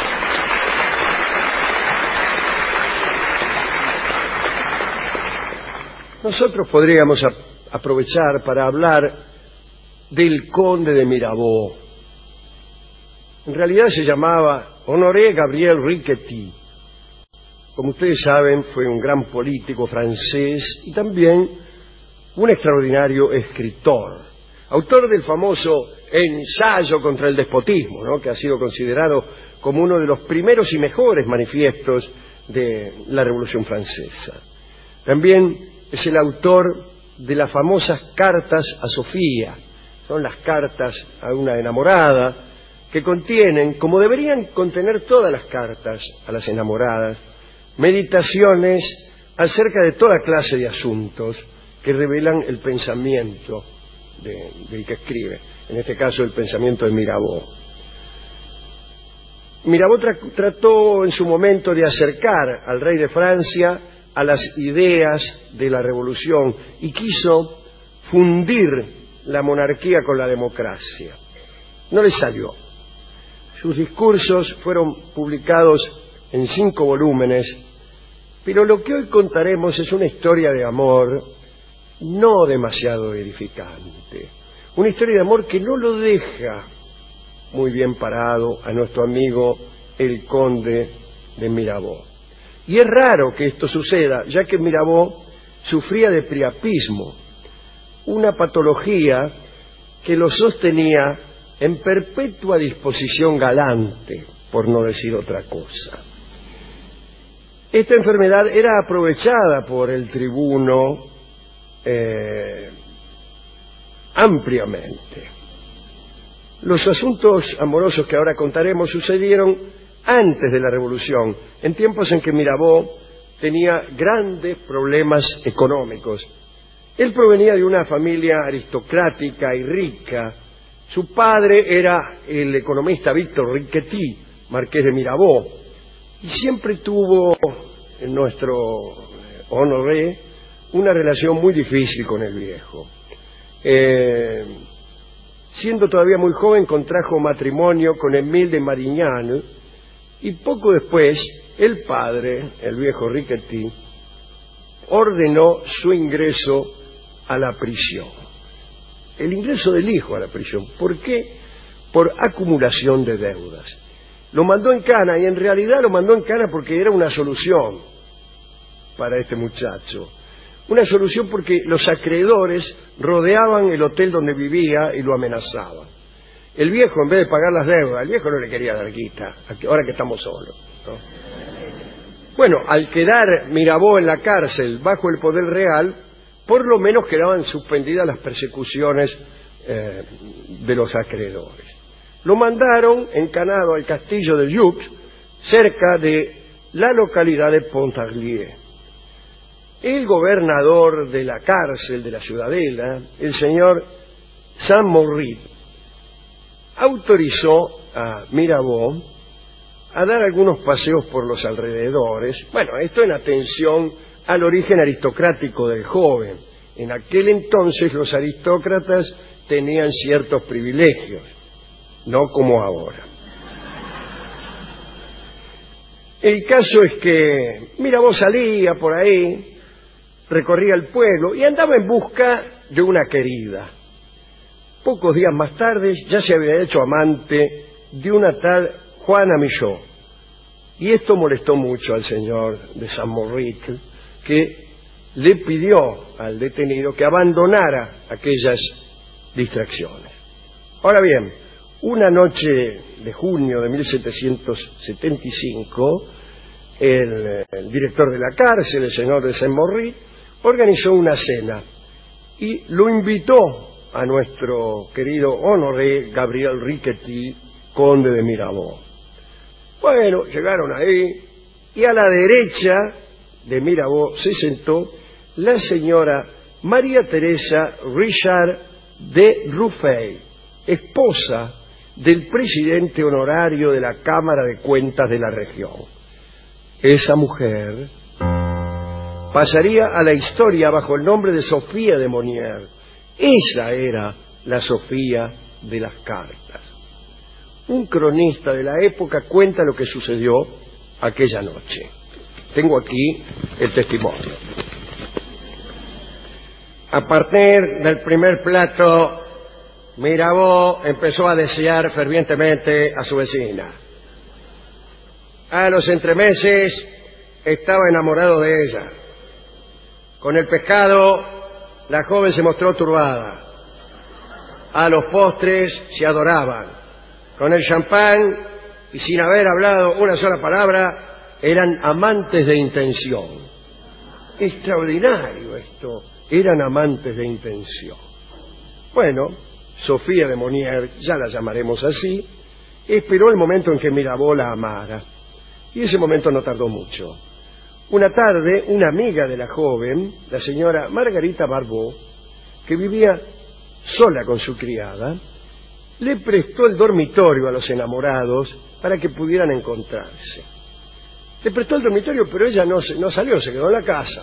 Nosotros podríamos a- aprovechar para hablar del conde de Mirabeau. En realidad se llamaba Honoré Gabriel Riquetti. Como ustedes saben, fue un gran político francés y también un extraordinario escritor, autor del famoso Ensayo contra el despotismo, ¿no?, que ha sido considerado como uno de los primeros y mejores manifiestos de la Revolución Francesa. También es el autor de las famosas cartas a Sofía. Son las cartas a una enamorada que contienen, como deberían contener todas las cartas a las enamoradas, meditaciones acerca de toda clase de asuntos que revelan el pensamiento de, del que escribe, en este caso el pensamiento de Mirabeau. Mirabeau tra trató en su momento de acercar al rey de Francia a las ideas de la revolución y quiso fundir la monarquía con la democracia. No le salió. Sus discursos fueron publicados en cinco volúmenes, pero lo que hoy contaremos es una historia de amor no demasiado edificante. Una historia de amor que no lo deja muy bien parado a nuestro amigo el conde de Mirabeau. Y es raro que esto suceda, ya que Mirabeau sufría de priapismo, una patología que lo sostenía en perpetua disposición galante, por no decir otra cosa. Esta enfermedad era aprovechada por el tribuno eh, ampliamente. Los asuntos amorosos que ahora contaremos sucedieron antes de la Revolución, en tiempos en que Mirabeau tenía grandes problemas económicos. Él provenía de una familia aristocrática y rica. Su padre era el economista Víctor Riquetti, marqués de Mirabeau, y siempre tuvo en nuestro Honoré una relación muy difícil con el viejo. Eh, siendo todavía muy joven, contrajo matrimonio con Émile de Marignan, y poco después el padre, el viejo Riquetti, ordenó su ingreso a la prisión. El ingreso del hijo a la prisión. ¿Por qué? Por acumulación de deudas. Lo mandó en cana, y en realidad lo mandó en cana porque era una solución para este muchacho. Una solución porque los acreedores rodeaban el hotel donde vivía y lo amenazaban. El viejo, en vez de pagar las deudas, el viejo no le quería dar guita, ahora que estamos solos, ¿no? Bueno, al quedar Mirabeau en la cárcel bajo el poder real, por lo menos quedaban suspendidas las persecuciones eh, de los acreedores. Lo mandaron encanado al castillo de Joux, cerca de la localidad de Pontarlier. El gobernador de la cárcel de la Ciudadela, el señor Saint-Maurice, autorizó a Mirabeau a dar algunos paseos por los alrededores. Bueno, esto en atención al origen aristocrático del joven. En aquel entonces los aristócratas tenían ciertos privilegios, no como ahora. El caso es que Mirabeau salía por ahí, recorría el pueblo y andaba en busca de una querida. Pocos días más tarde ya se había hecho amante de una tal Juana Millot. Y esto molestó mucho al señor de Saint-Maurice, que le pidió al detenido que abandonara aquellas distracciones. Ahora bien, una noche de junio de mil setecientos setenta y cinco, el, el director de la cárcel, el señor de Saint-Maurice, organizó una cena y lo invitó a nuestro querido Honoré Gabriel Riquetti, conde de Mirabeau. Bueno, llegaron ahí y a la derecha de Mirabeau se sentó la señora María Teresa Richard de Ruffey, esposa del presidente honorario de la Cámara de Cuentas de la región. Esa mujer pasaría a la historia bajo el nombre de Sofía de Monier. Esa era la Sofía de las cartas. Un cronista de la época cuenta lo que sucedió aquella noche. Tengo aquí el testimonio. A partir del primer plato, Mirabeau empezó a desear fervientemente a su vecina. A los entremeses estaba enamorado de ella. Con el pescado, la joven se mostró turbada. A los postres se adoraban. Con el champán, y sin haber hablado una sola palabra, eran amantes de intención. Extraordinario esto. Eran amantes de intención. Bueno, Sofía de Monier, ya la llamaremos así, esperó el momento en que Mirabeau la amara. Y ese momento no tardó mucho. Una tarde, una amiga de la joven, la señora Margarita Barbeau, que vivía sola con su criada, le prestó el dormitorio a los enamorados para que pudieran encontrarse. Le prestó el dormitorio, pero ella no, no salió, se quedó en la casa.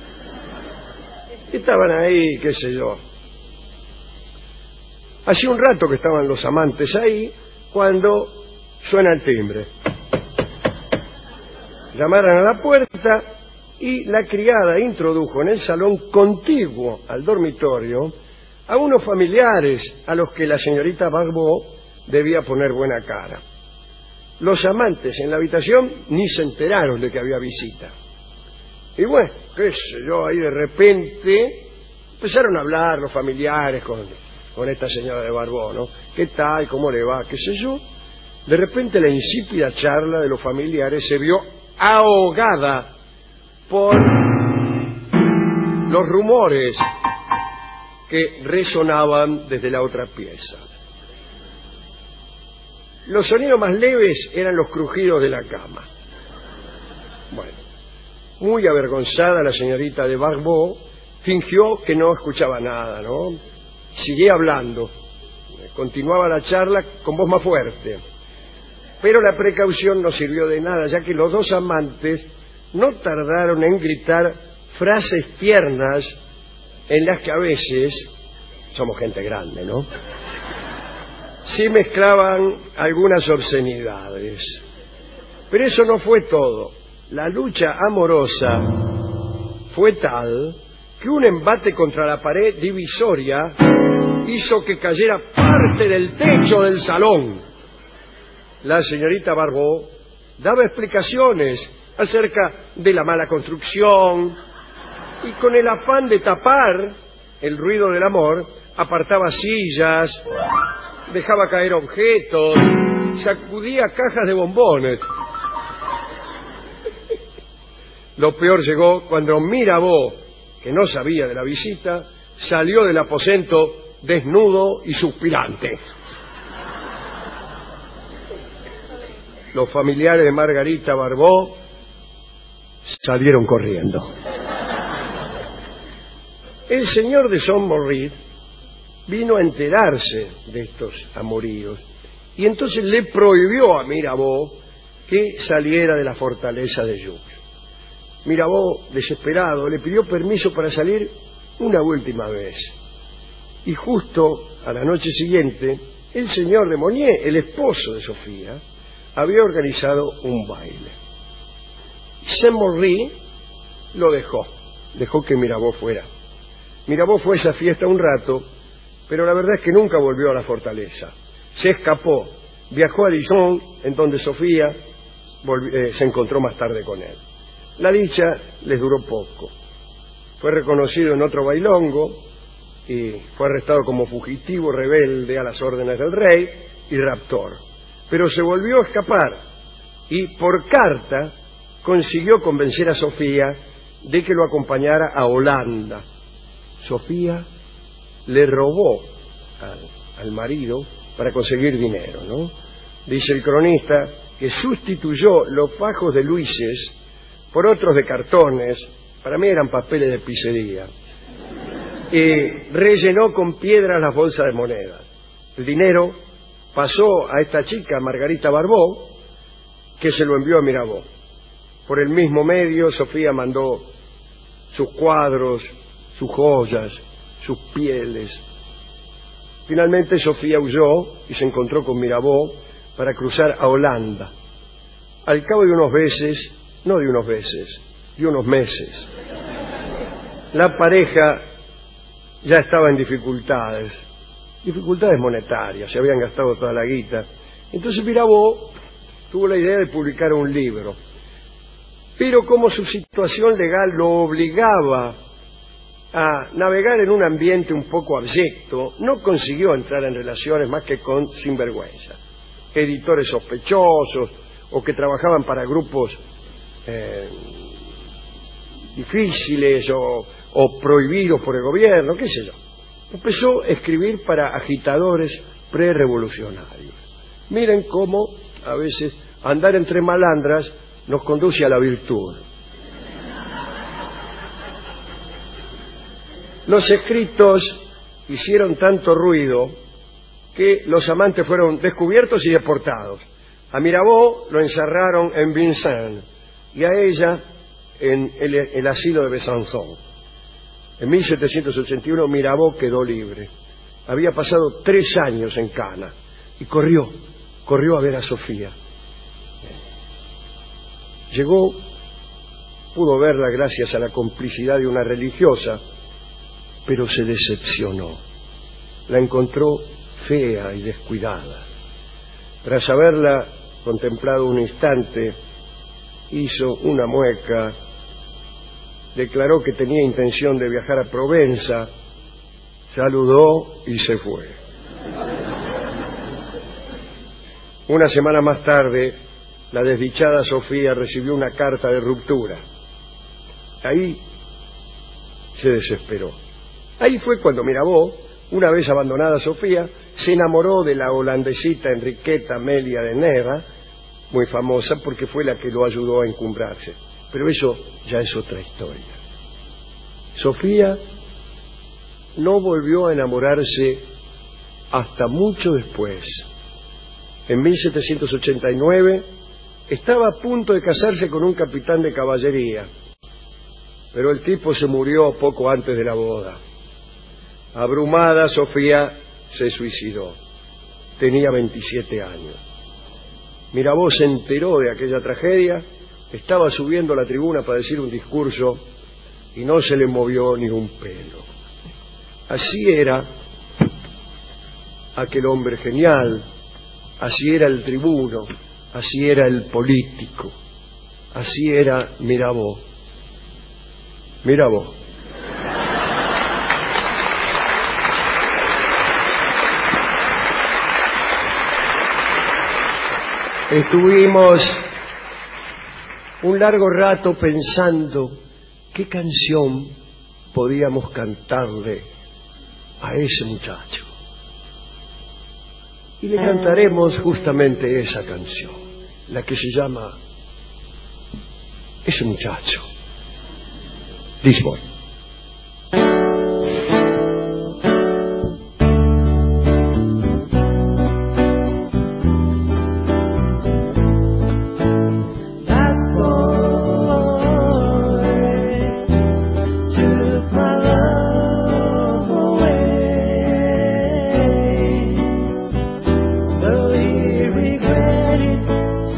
Estaban ahí, qué sé yo. Hacía un rato que estaban los amantes ahí, cuando suena el timbre. Llamaron a la puerta y la criada introdujo en el salón contiguo al dormitorio a unos familiares a los que la señorita Barbeau debía poner buena cara. Los amantes en la habitación ni se enteraron de que había visita. Y bueno, qué sé yo, ahí de repente empezaron a hablar los familiares con, con esta señora de Barbeau, ¿no? ¿Qué tal? ¿Cómo le va? ¿Qué sé yo? De repente la insípida charla de los familiares se vio ahogada por los rumores que resonaban desde la otra pieza. Los sonidos más leves eran los crujidos de la cama. Bueno, muy avergonzada la señorita de Barbeau fingió que no escuchaba nada, ¿no? Seguía hablando. Continuaba la charla con voz más fuerte. Pero la precaución no sirvió de nada, ya que los dos amantes no tardaron en gritar frases tiernas en las que a veces, somos gente grande, ¿no?, sí mezclaban algunas obscenidades. Pero eso no fue todo. La lucha amorosa fue tal que un embate contra la pared divisoria hizo que cayera parte del techo del salón. La señorita Barbeau daba explicaciones acerca de la mala construcción y con el afán de tapar el ruido del amor apartaba sillas, dejaba caer objetos, sacudía cajas de bombones. Lo peor llegó cuando Mirabeau, que no sabía de la visita, salió del aposento desnudo y suspirante. Los familiares de Margarita Barbeau salieron corriendo. El señor de Saint-Maurice vino a enterarse de estos amoríos y entonces le prohibió a Mirabeau que saliera de la fortaleza de Joux. Mirabeau, desesperado, le pidió permiso para salir una última vez. Y justo a la noche siguiente, el señor de Monier, el esposo de Sofía, había organizado un baile. Saint-Maurice lo dejó, dejó que Mirabeau fuera. Mirabeau fue a esa fiesta un rato, pero la verdad es que nunca volvió a la fortaleza. Se escapó, viajó a Dijon, en donde Sofía volvió, eh, se encontró más tarde con él. La dicha les duró poco. Fue reconocido en otro bailongo y fue arrestado como fugitivo rebelde a las órdenes del rey y raptor. Pero se volvió a escapar y por carta consiguió convencer a Sofía de que lo acompañara a Holanda. Sofía le robó al, al marido para conseguir dinero, ¿no? Dice el cronista que sustituyó los fajos de luises por otros de cartones, para mí eran papeles de pizzería, y rellenó con piedras las bolsas de monedas. El dinero pasó a esta chica, Margarita Barbó, que se lo envió a Mirabeau. Por el mismo medio, Sofía mandó sus cuadros, sus joyas, sus pieles. Finalmente Sofía huyó y se encontró con Mirabeau para cruzar a Holanda. Al cabo de unos meses, no de unos meses, de unos meses, la pareja ya estaba en dificultades, dificultades monetarias, se habían gastado toda la guita. Entonces Mirabeau tuvo la idea de publicar un libro, pero como su situación legal lo obligaba a navegar en un ambiente un poco abyecto, no consiguió entrar en relaciones más que con sinvergüenza, editores sospechosos o que trabajaban para grupos eh, difíciles o, o prohibidos por el gobierno, qué sé yo. Empezó a escribir para agitadores prerevolucionarios. Miren cómo a veces andar entre malandras nos conduce a la virtud. Los escritos hicieron tanto ruido que los amantes fueron descubiertos y deportados. A Mirabeau lo encerraron en Vincennes y a ella en el, el asilo de Besançon. En mil setecientos ochenta y uno Mirabeau quedó libre. Había pasado tres años en Cana y corrió, corrió a ver a Sofía. Llegó, pudo verla gracias a la complicidad de una religiosa, pero se decepcionó. La encontró fea y descuidada. Tras haberla contemplado un instante, hizo una mueca, declaró que tenía intención de viajar a Provenza, saludó y se fue. Una semana más tarde, la desdichada Sofía recibió una carta de ruptura. Ahí se desesperó. Ahí fue cuando Mirabeau, una vez abandonada Sofía, se enamoró de la holandesita Enriqueta Amelia de Neva, muy famosa porque fue la que lo ayudó a encumbrarse. Pero eso ya es otra historia. Sofía no volvió a enamorarse hasta mucho después. En mil setecientos ochenta y nueve estaba a punto de casarse con un capitán de caballería, pero el tipo se murió poco antes de la boda. Abrumada, Sofía se suicidó. Tenía veintisiete años. Mirabeau se enteró de aquella tragedia, estaba subiendo a la tribuna para decir un discurso y no se le movió ni un pelo. Así era aquel hombre genial, así era el tribuno, así era el político, así era Mirabeau. Mirabeau. Estuvimos un largo rato pensando qué canción podíamos cantarle a ese muchacho. Y le cantaremos justamente esa canción, la que se llama Ese muchacho. This boy.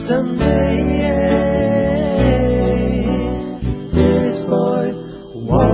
Someday, this boy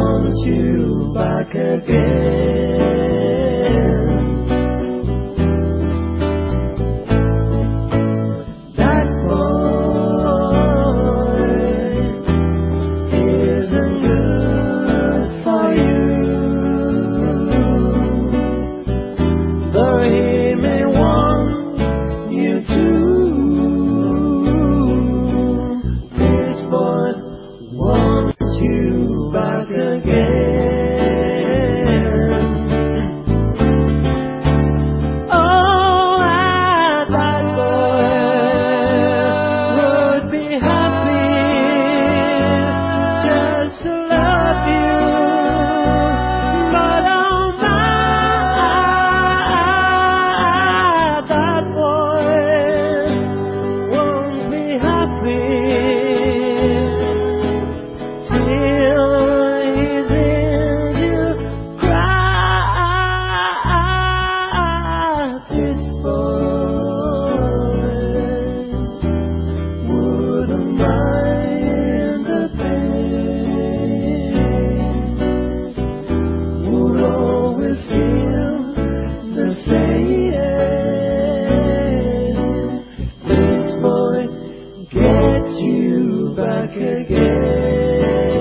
back again.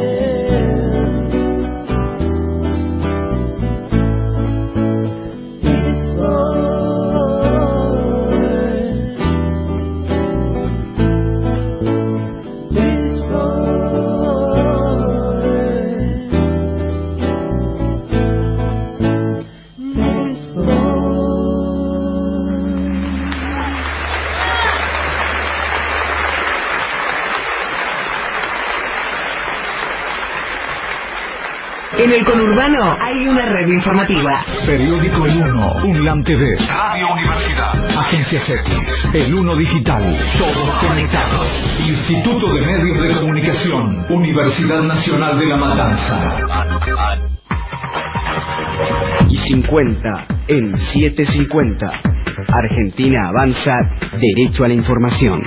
En el conurbano hay una red informativa. Periódico El Uno, UNLAM T V, Radio Universidad, Agencia Cetis, El Uno Digital, todos conectados. Instituto de Medios de Comunicación, Universidad Nacional de La Matanza. Y cincuenta en setecientos cincuenta. Argentina avanza, derecho a la información.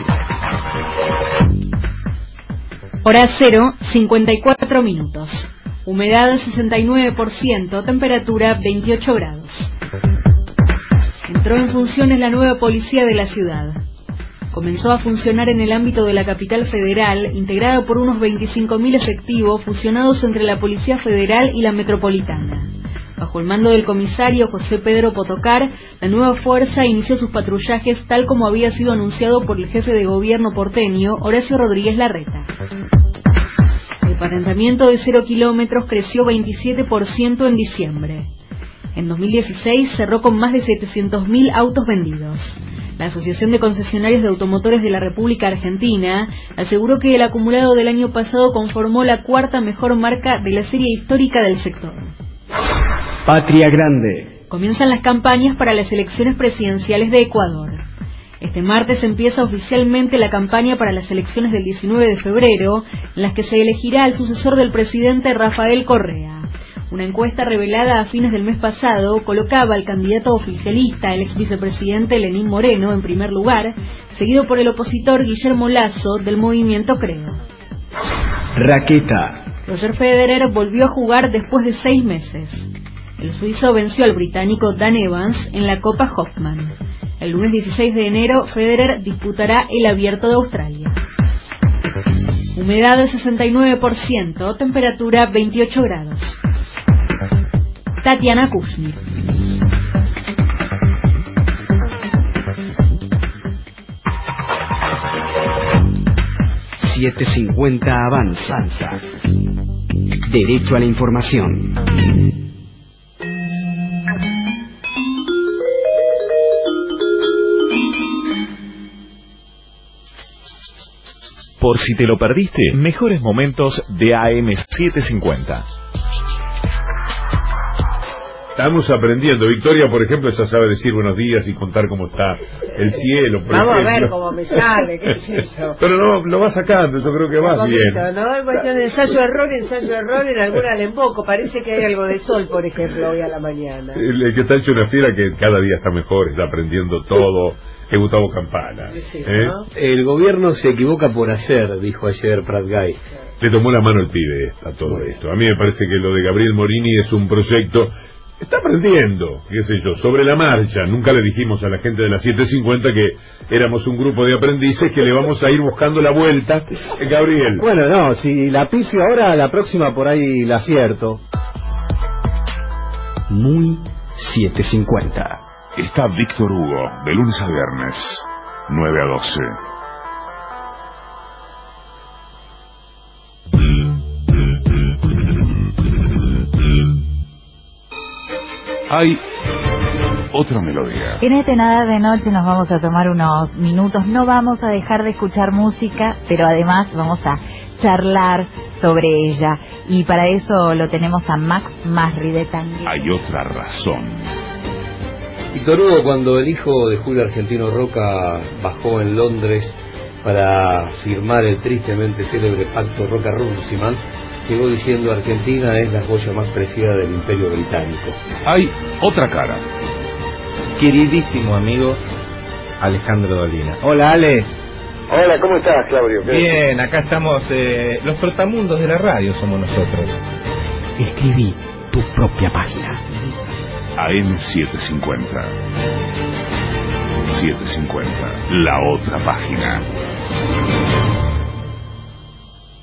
Hora cero, cincuenta y cuatro minutos. Humedad sesenta y nueve por ciento, temperatura veintiocho grados. Entró en funciones la nueva policía de la ciudad. Comenzó a funcionar en el ámbito de la capital federal, integrada por unos veinticinco mil efectivos fusionados entre la Policía Federal y la Metropolitana. Bajo el mando del comisario José Pedro Potocar, la nueva fuerza inició sus patrullajes tal como había sido anunciado por el jefe de gobierno porteño, Horacio Rodríguez Larreta. El aparentamiento de cero kilómetros creció veintisiete por ciento en diciembre. En dos mil dieciséis cerró con más de setecientos mil autos vendidos. La Asociación de Concesionarios de Automotores de la República Argentina aseguró que el acumulado del año pasado conformó la cuarta mejor marca de la serie histórica del sector. Patria Grande. Comienzan las campañas para las elecciones presidenciales de Ecuador. Este martes empieza oficialmente la campaña para las elecciones del diecinueve de febrero, en las que se elegirá al sucesor del presidente Rafael Correa. Una encuesta revelada a fines del mes pasado colocaba al candidato oficialista, el ex vicepresidente Lenín Moreno, en primer lugar, seguido por el opositor Guillermo Lasso del movimiento Creo. Raqueta. Roger Federer volvió a jugar después de seis meses. El suizo venció al británico Dan Evans en la Copa Hoffman. El lunes dieciséis de enero, Federer disputará el Abierto de Australia. Humedad de sesenta y nueve por ciento, temperatura veintiocho grados. Tatiana Kushner. setecientos cincuenta avanza. Derecho a la información. Por si te lo perdiste, mejores momentos de A M setecientos cincuenta. Estamos aprendiendo. Victoria, por ejemplo, ya sabe decir buenos días y contar cómo está el cielo. Por Vamos ejemplo. a ver cómo me sale, qué es eso. Pero no, lo va sacando, yo creo que va Un bien. poquito, ¿no? Es cuestión de ensayo-error, ensayo-error, en alguna le emboco. Parece que hay algo de sol, por ejemplo, hoy a la mañana. El, el que está hecho una fiera que cada día está mejor, está aprendiendo todo. Es Gustavo Campana. Sí, ¿eh? ¿no? El gobierno se equivoca por hacer, dijo ayer Prat Gay. Le tomó la mano el pibe a todo bueno. esto. A mí me parece que lo de Gabriel Morini es un proyecto... Está aprendiendo, qué sé yo, sobre la marcha. Nunca le dijimos a la gente de la setecientos cincuenta que éramos un grupo de aprendices que le vamos a ir buscando la vuelta. Gabriel. Bueno, no, si la pifio ahora, la próxima por ahí la acierto. Muy setecientos cincuenta. Está Víctor Hugo, de lunes a viernes, nueve a doce. Hay otra melodía. En este Nada de Noche nos vamos a tomar unos minutos. No vamos a dejar de escuchar música, pero además vamos a charlar sobre ella. Y para eso lo tenemos a Max Masri de Tanguy. Hay otra razón. Víctor Hugo, cuando el hijo de Julio Argentino Roca bajó en Londres para firmar el tristemente célebre pacto Roca-Runciman, llegó diciendo: Argentina es la joya más preciada del Imperio Británico. Hay otra cara. Queridísimo amigo Alejandro Dolina. Hola, Ale. Hola, ¿cómo estás, Claudio? Bien, acá estamos, eh, los trotamundos de la radio somos nosotros. Escribí tu propia página. A M setecientos cincuenta. setecientos cincuenta, la otra página.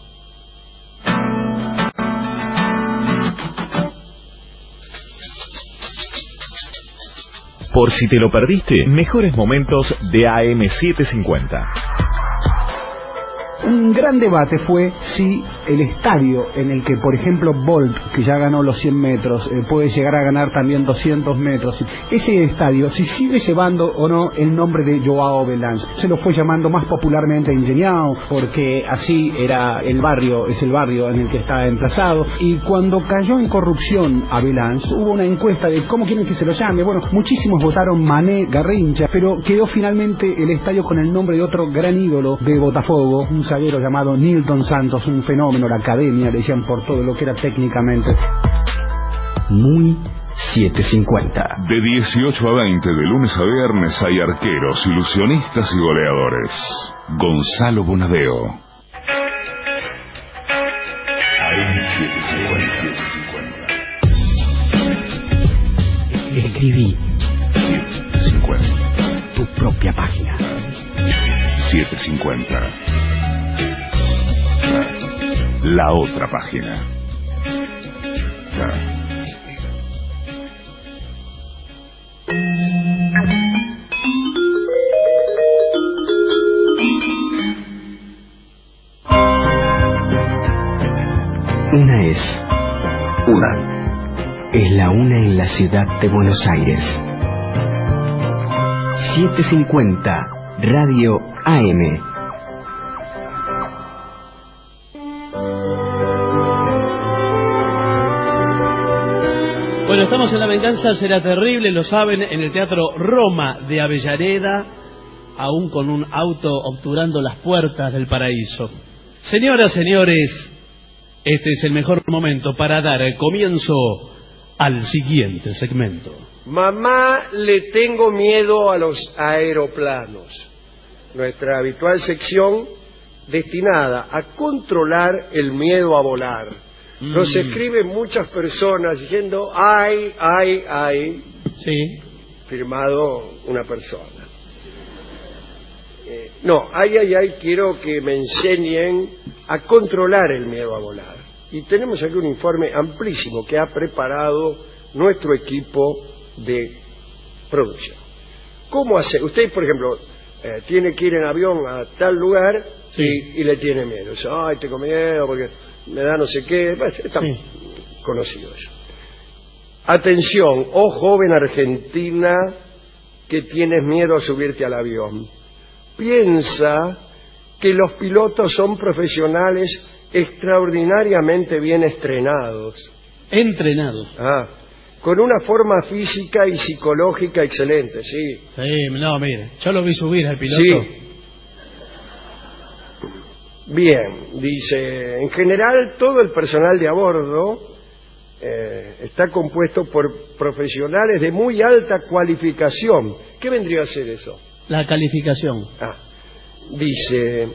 Por si te lo perdiste, mejores momentos de A M setecientos cincuenta. Un gran debate fue si el estadio en el que, por ejemplo, Bolt, que ya ganó los cien metros, eh, puede llegar a ganar también doscientos metros, ese estadio, si sigue llevando o no el nombre de Joao Belange. Se lo fue llamando más popularmente Engenhão, porque así era el barrio, es el barrio en el que está emplazado. Y cuando cayó en corrupción a Belange, hubo una encuesta de cómo quieren que se lo llame. Bueno, muchísimos votaron Mané Garrincha, pero quedó finalmente el estadio con el nombre de otro gran ídolo de Botafogo, un zaguero llamado Nilton Santos, un fenómeno, la academia, le decían por todo lo que era técnicamente. Muy setecientos cincuenta. De dieciocho a veinte, de lunes a viernes, hay arqueros, ilusionistas y goleadores. Gonzalo Bonadeo. A M setecientos cincuenta. Escribí setecientos cincuenta. tu propia página. setecientos cincuenta. La otra página. Una es una. Es la una en la ciudad de Buenos Aires. setecientos cincuenta Radio A M. Bueno, estamos en La Venganza Será Terrible, lo saben, en el Teatro Roma de Avellaneda, aún con un auto obturando las puertas del paraíso. Señoras, señores, este es el mejor momento para dar comienzo al siguiente segmento. Mamá, le tengo miedo a los aeroplanos. Nuestra habitual sección destinada a controlar el miedo a volar. Nos Mm. escriben muchas personas diciendo, ay, ay, ay. Sí. Firmado una persona. Eh, no, ay, ay, ay, quiero que me enseñen a controlar el miedo a volar. Y tenemos aquí un informe amplísimo que ha preparado nuestro equipo de producción. ¿Cómo hacer? Usted, por ejemplo, eh, tiene que ir en avión a tal lugar, sí, y, y le tiene miedo. Dice, ay, tengo miedo porque me da no sé qué. Bueno, está sí. conocido eso. Atención, oh joven argentina que tienes miedo a subirte al avión. Piensa que los pilotos son profesionales extraordinariamente bien estrenados. Entrenados. Ah, con una forma física y psicológica excelente, sí. Sí, no, mire, yo lo vi subir al piloto. Sí. Bien, dice, en general todo el personal de a bordo eh, está compuesto por profesionales de muy alta cualificación. ¿Qué vendría a ser eso? La calificación. Ah, dice,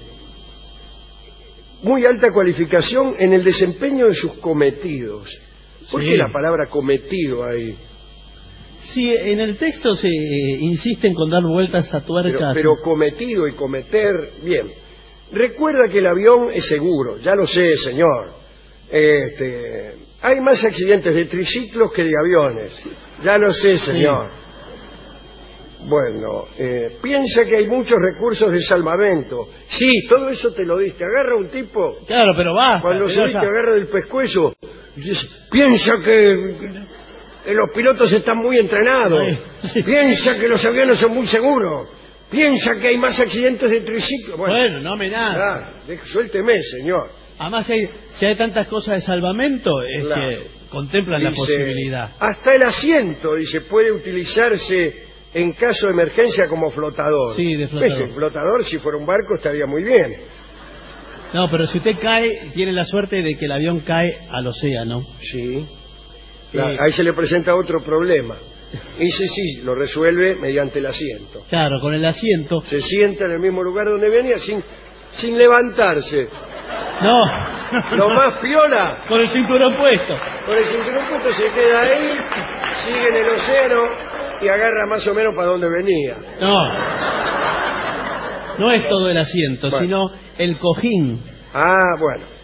muy alta cualificación en el desempeño de sus cometidos. ¿Por Sí. qué la palabra cometido ahí? Sí, en el texto se eh, insisten con dar vueltas a Pero, tuercas. pero cometido y cometer, bien. Recuerda que el avión es seguro, ya lo sé, señor. Este, hay más accidentes de triciclos que de aviones, ya lo sé, señor. Sí. Bueno, eh, piensa que hay muchos recursos de salvamento. Sí, todo eso te lo diste. Agarra un tipo. Claro, pero basta. Cuando pero subiste, ya... agarra del pescuezo. Y dice, piensa que, que los pilotos están muy entrenados. Sí. Sí. Piensa que los aviones son muy seguros. Piensa que hay más accidentes de triciclo. Bueno, bueno no me nada. Claro, suélteme, señor. Además, hay, si hay tantas cosas de salvamento, es claro. que contemplan Dice, la posibilidad. Hasta el asiento, dice, puede utilizarse en caso de emergencia como flotador. Sí, de flotador. ¿Ves? El flotador, si fuera un barco, estaría muy bien. No, pero si usted cae, tiene la suerte de que el avión cae al océano. Sí. Claro, eh, ahí se le presenta otro problema. Y sí, sí, lo resuelve mediante el asiento. Claro, con el asiento. Se sienta en el mismo lugar donde venía sin, sin levantarse. No. Lo más piola. Con el cinturón puesto. Con el cinturón puesto se queda ahí, sigue en el océano y agarra más o menos para donde venía. No. No es todo el asiento, bueno. sino el cojín. Ah, bueno.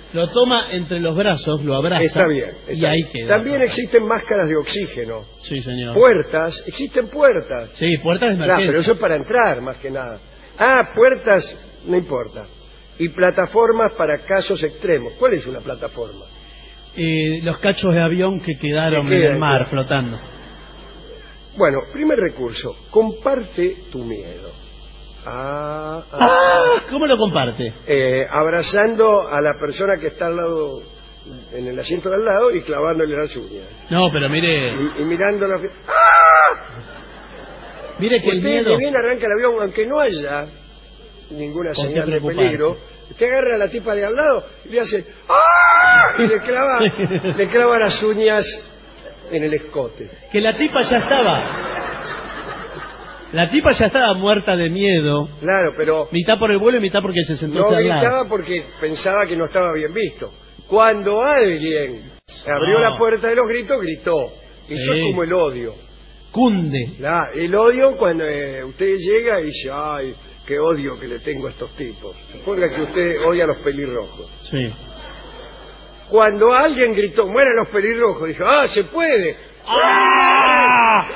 Lo toma entre los brazos, lo abraza. Está bien. Está y ahí bien. queda. También existen máscaras de oxígeno. Sí, señor. Puertas, existen puertas. Sí, puertas de Claro, emergencia. pero eso es para entrar, más que nada. Ah, puertas, no importa. Y plataformas para casos extremos. ¿Cuál es una plataforma? Eh, los cachos de avión que quedaron Que en quedan, el mar claro. flotando. Bueno, primer recurso, comparte tu miedo. Ah, ah. ¡Ah! ¿Cómo lo comparte? Eh, abrazando a la persona que está al lado, en el asiento de al lado, y clavándole las uñas. No, pero mire... Y, y mirándola... ¡Ah! Mire que el Usted miedo... que bien arranca el avión, aunque no haya ninguna ¿Por qué señal de preocuparse? peligro, usted agarra a la tipa de al lado y le hace ¡ah! Y le clava, le clava las uñas en el escote. Que la tipa ya estaba... La tipa ya estaba muerta de miedo. Claro, pero... Mitad por el vuelo y mitad porque se sentó No al lado. gritaba porque pensaba que no estaba bien visto. Cuando alguien abrió No. la puerta de los gritos, gritó. Eso Sí. es como el odio. Cunde. La- el odio cuando eh, usted llega y dice, ay, qué odio que le tengo a estos tipos. Suponga que usted odia a los pelirrojos. Sí. Cuando alguien gritó, mueren los pelirrojos, dijo, ah, se puede. ¡Ah!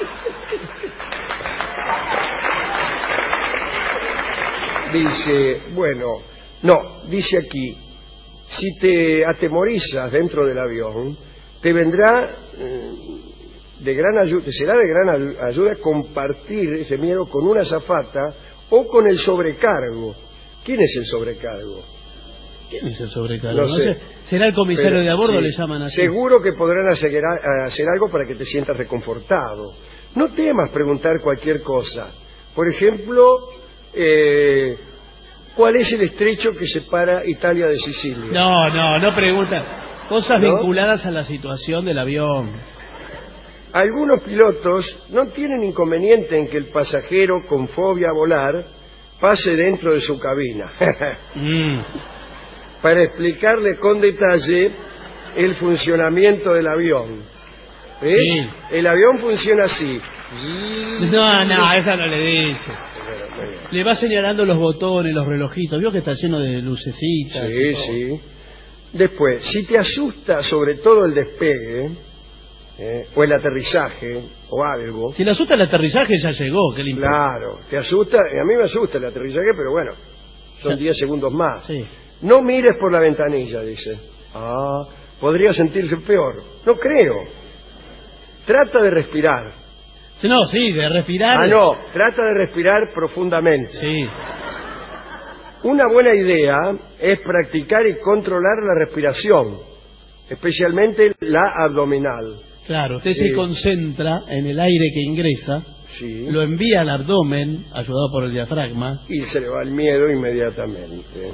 Dice, bueno, no, dice aquí, si te atemorizas dentro del avión, te vendrá eh, de gran ayuda, te será de gran ay- ayuda compartir ese miedo con una azafata o con el sobrecargo. ¿Quién es el sobrecargo? ¿Quién es el sobrecargo? No No sé. sé. ¿Será el comisario Pero, de a bordo? sí, Le llaman así. Seguro que podrán hacer, hacer algo para que te sientas reconfortado. No temas preguntar cualquier cosa. Por ejemplo, eh, ¿cuál es el estrecho que separa Italia de Sicilia? No, no, no pregunta. Cosas ¿No? vinculadas a la situación del avión. Algunos pilotos no tienen inconveniente en que el pasajero con fobia a volar pase dentro de su cabina Mm. para explicarle con detalle el funcionamiento del avión. ¿Ves? Sí. El avión funciona así. No, no, esa no le dice. Le va señalando los botones, los relojitos. Vio que está lleno de lucecitas. y Sí, todo. sí. Después, si te asusta sobre todo el despegue, eh, o el aterrizaje, o algo... Si le asusta el aterrizaje, ya llegó. ¿Qué le importa? Claro, te asusta, y a mí me asusta el aterrizaje, pero bueno, son diez segundos más. Sí. No mires por la ventanilla, dice. Ah, podría sentirse peor. No creo. Trata de respirar. Sí, no, sí, de respirar. Ah, no, trata de respirar profundamente. Sí. Una buena idea es practicar y controlar la respiración, especialmente la abdominal. Claro, usted Sí. se concentra en el aire que ingresa, Sí. lo envía al abdomen, ayudado por el diafragma. Y se le va el miedo inmediatamente.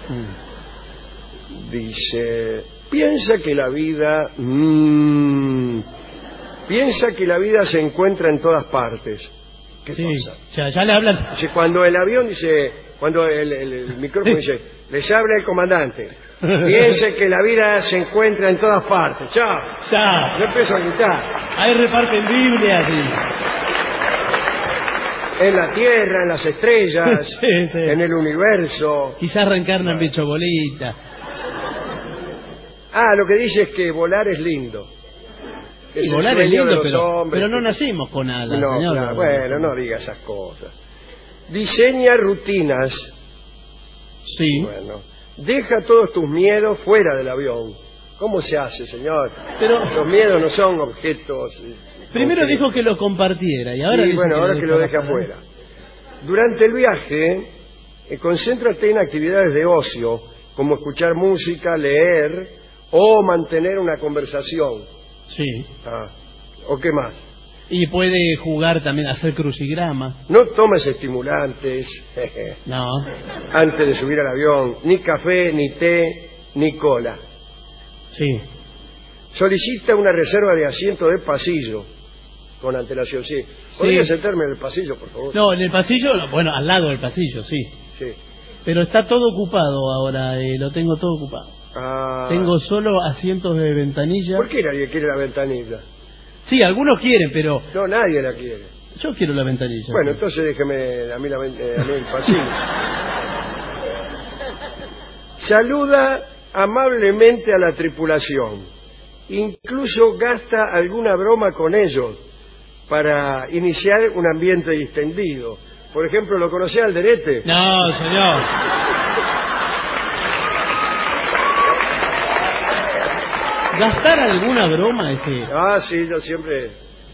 Mm. Dice, piensa que la vida... mm, piensa que la vida se encuentra en todas partes. ¿Qué Sí, pasa? ya, ya le hablan. Dice, cuando el avión dice, cuando el, el- el micrófono dice, les habla el comandante, piense que la vida se encuentra en todas partes. Chao. Ya. Yo empiezo a gritar. Ahí reparten Biblias y... En la tierra, en las estrellas, Sí, sí. en el universo. Quizás reencarnan bicho bolita. Ah, lo que dice es que volar es lindo. Sí, Es el volar es sueño de lindo, los pero, hombres. pero no nacimos con alas, No, señor. claro, bueno, no diga esas cosas. Diseña rutinas. Sí. Bueno, deja todos tus miedos fuera del avión. ¿Cómo se hace, señor? Pero- Los miedos no son objetos. eh, Primero concretos. dijo que lo compartiera y ahora Sí, dice bueno, ahora que lo deja afuera. afuera. Durante el viaje, eh, concéntrate en actividades de ocio, como escuchar música, leer o mantener una conversación. Sí. Ah, ¿o qué más? Y puede jugar también, hacer crucigrama. No tomes estimulantes No. antes de subir al avión, ni café, ni té, ni cola. Sí. Solicita una reserva de asiento de pasillo con antelación, sí. ¿Podría Sí. sentarme en el pasillo, por favor? No, en el pasillo, bueno, al lado del pasillo, sí. Sí. Pero está todo ocupado ahora, eh, lo tengo todo ocupado. Ah, Tengo solo asientos de ventanilla. ¿por qué nadie quiere la ventanilla? Sí, algunos quieren, pero No, nadie la quiere. yo quiero la ventanilla. Bueno, entonces déjeme a mí, la, ven- eh, a mí el pasillo. Saluda amablemente a la tripulación. Incluso gasta alguna broma con ellos para iniciar un ambiente distendido. Por ejemplo, ¿lo conocía Alderete? No, señor. ¿Gastar alguna broma? Ese... Ah, sí, yo siempre...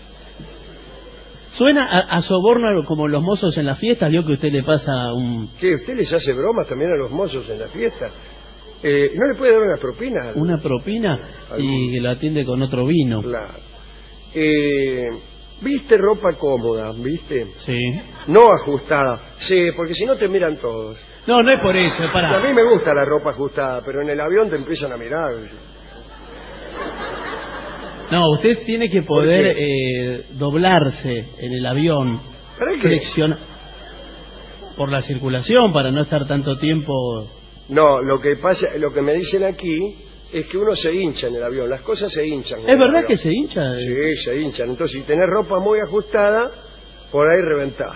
Suena a, a soborno como los mozos en las fiestas. Vio que usted le pasa un... ¿Qué? ¿Usted les hace bromas también a los mozos en la fiesta? Eh, ¿No le puede dar una propina? Una propina y lo atiende con otro vino. Claro. Eh, ¿Viste ropa cómoda? ¿Viste? Sí. No ajustada. Sí, porque si no te miran todos. No, no es por eso, es para... A mí me gusta la ropa ajustada, pero en el avión te empiezan a mirar. No, usted tiene que poder eh, doblarse en el avión. ¿Para qué? Flexionar. Por la circulación, para no estar tanto tiempo... No, lo que pasa, lo que me dicen aquí es que uno se hincha en el avión, las cosas se hinchan. ¿Es verdad que se hincha? Sí, se hinchan. Entonces, si tenés ropa muy ajustada, por ahí reventás.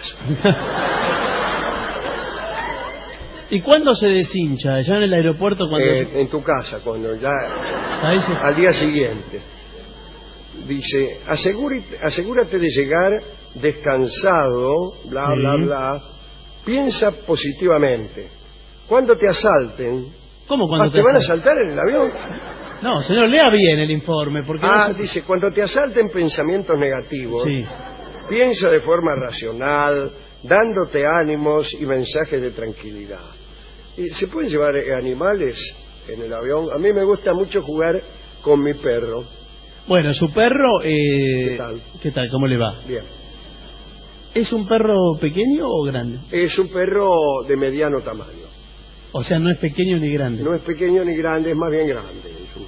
¿Y cuándo se deshincha? ¿Ya en el aeropuerto? Cuando... Eh, en tu casa, cuando ya... Ahí se... Al día siguiente. Dice, asegúrate, asegúrate de llegar descansado, bla, Sí. bla, bla. Piensa positivamente. Cuando te asalten... ¿Cómo cuando ah, te te van a asalten? asaltar en el avión? No, señor, lea bien el informe, porque... Ah, no se... dice, cuando te asalten pensamientos negativos, Sí. piensa de forma racional, dándote ánimos y mensajes de tranquilidad. ¿Y ¿Se pueden llevar eh, animales en el avión? A mí me gusta mucho jugar con mi perro. Bueno, su perro... Eh... ¿Qué tal? ¿Qué tal? ¿Cómo le va? Bien. ¿Es un perro pequeño o grande? Es un perro de mediano tamaño. O sea, no es pequeño ni grande. No es pequeño ni grande, es más bien grande. Es un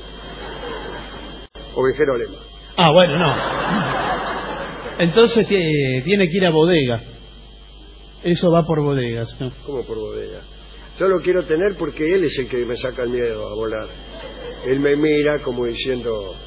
ovejero alemán. Ah, bueno, no. Entonces eh, tiene que ir a bodega. Eso va por bodegas, ¿no? ¿Cómo por bodega? Yo lo quiero tener porque él es el que me saca el miedo a volar. Él me mira como diciendo...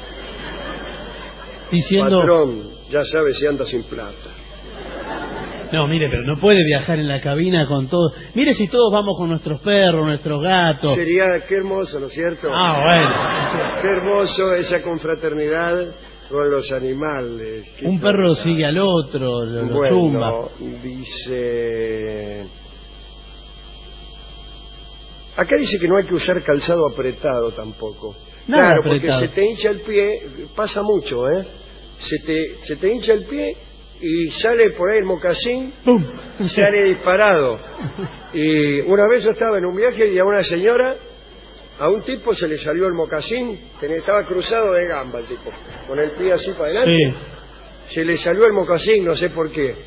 Diciendo... Patrón, ya sabes si anda sin plata. No, mire, pero no puede viajar en la cabina con todo. Mire si todos vamos con nuestros perros, nuestros gatos. Sería, qué hermoso, ¿no es cierto? Ah, bueno. Qué hermoso esa confraternidad con los animales. Qué Un perro cosa. sigue al otro, lo, lo Bueno, zumba. dice... Acá dice que no hay que usar calzado apretado tampoco. Nada claro, apretado. porque se te hincha el pie, pasa mucho, ¿eh? Se te, se te hincha el pie y sale por ahí el mocasín, ¡pum! sale disparado. Y una vez yo estaba en un viaje y a una señora, a un tipo se le salió el mocasín, que estaba cruzado de gamba el tipo, con el pie así para adelante. Sí. Se le salió el mocasín, no sé por qué.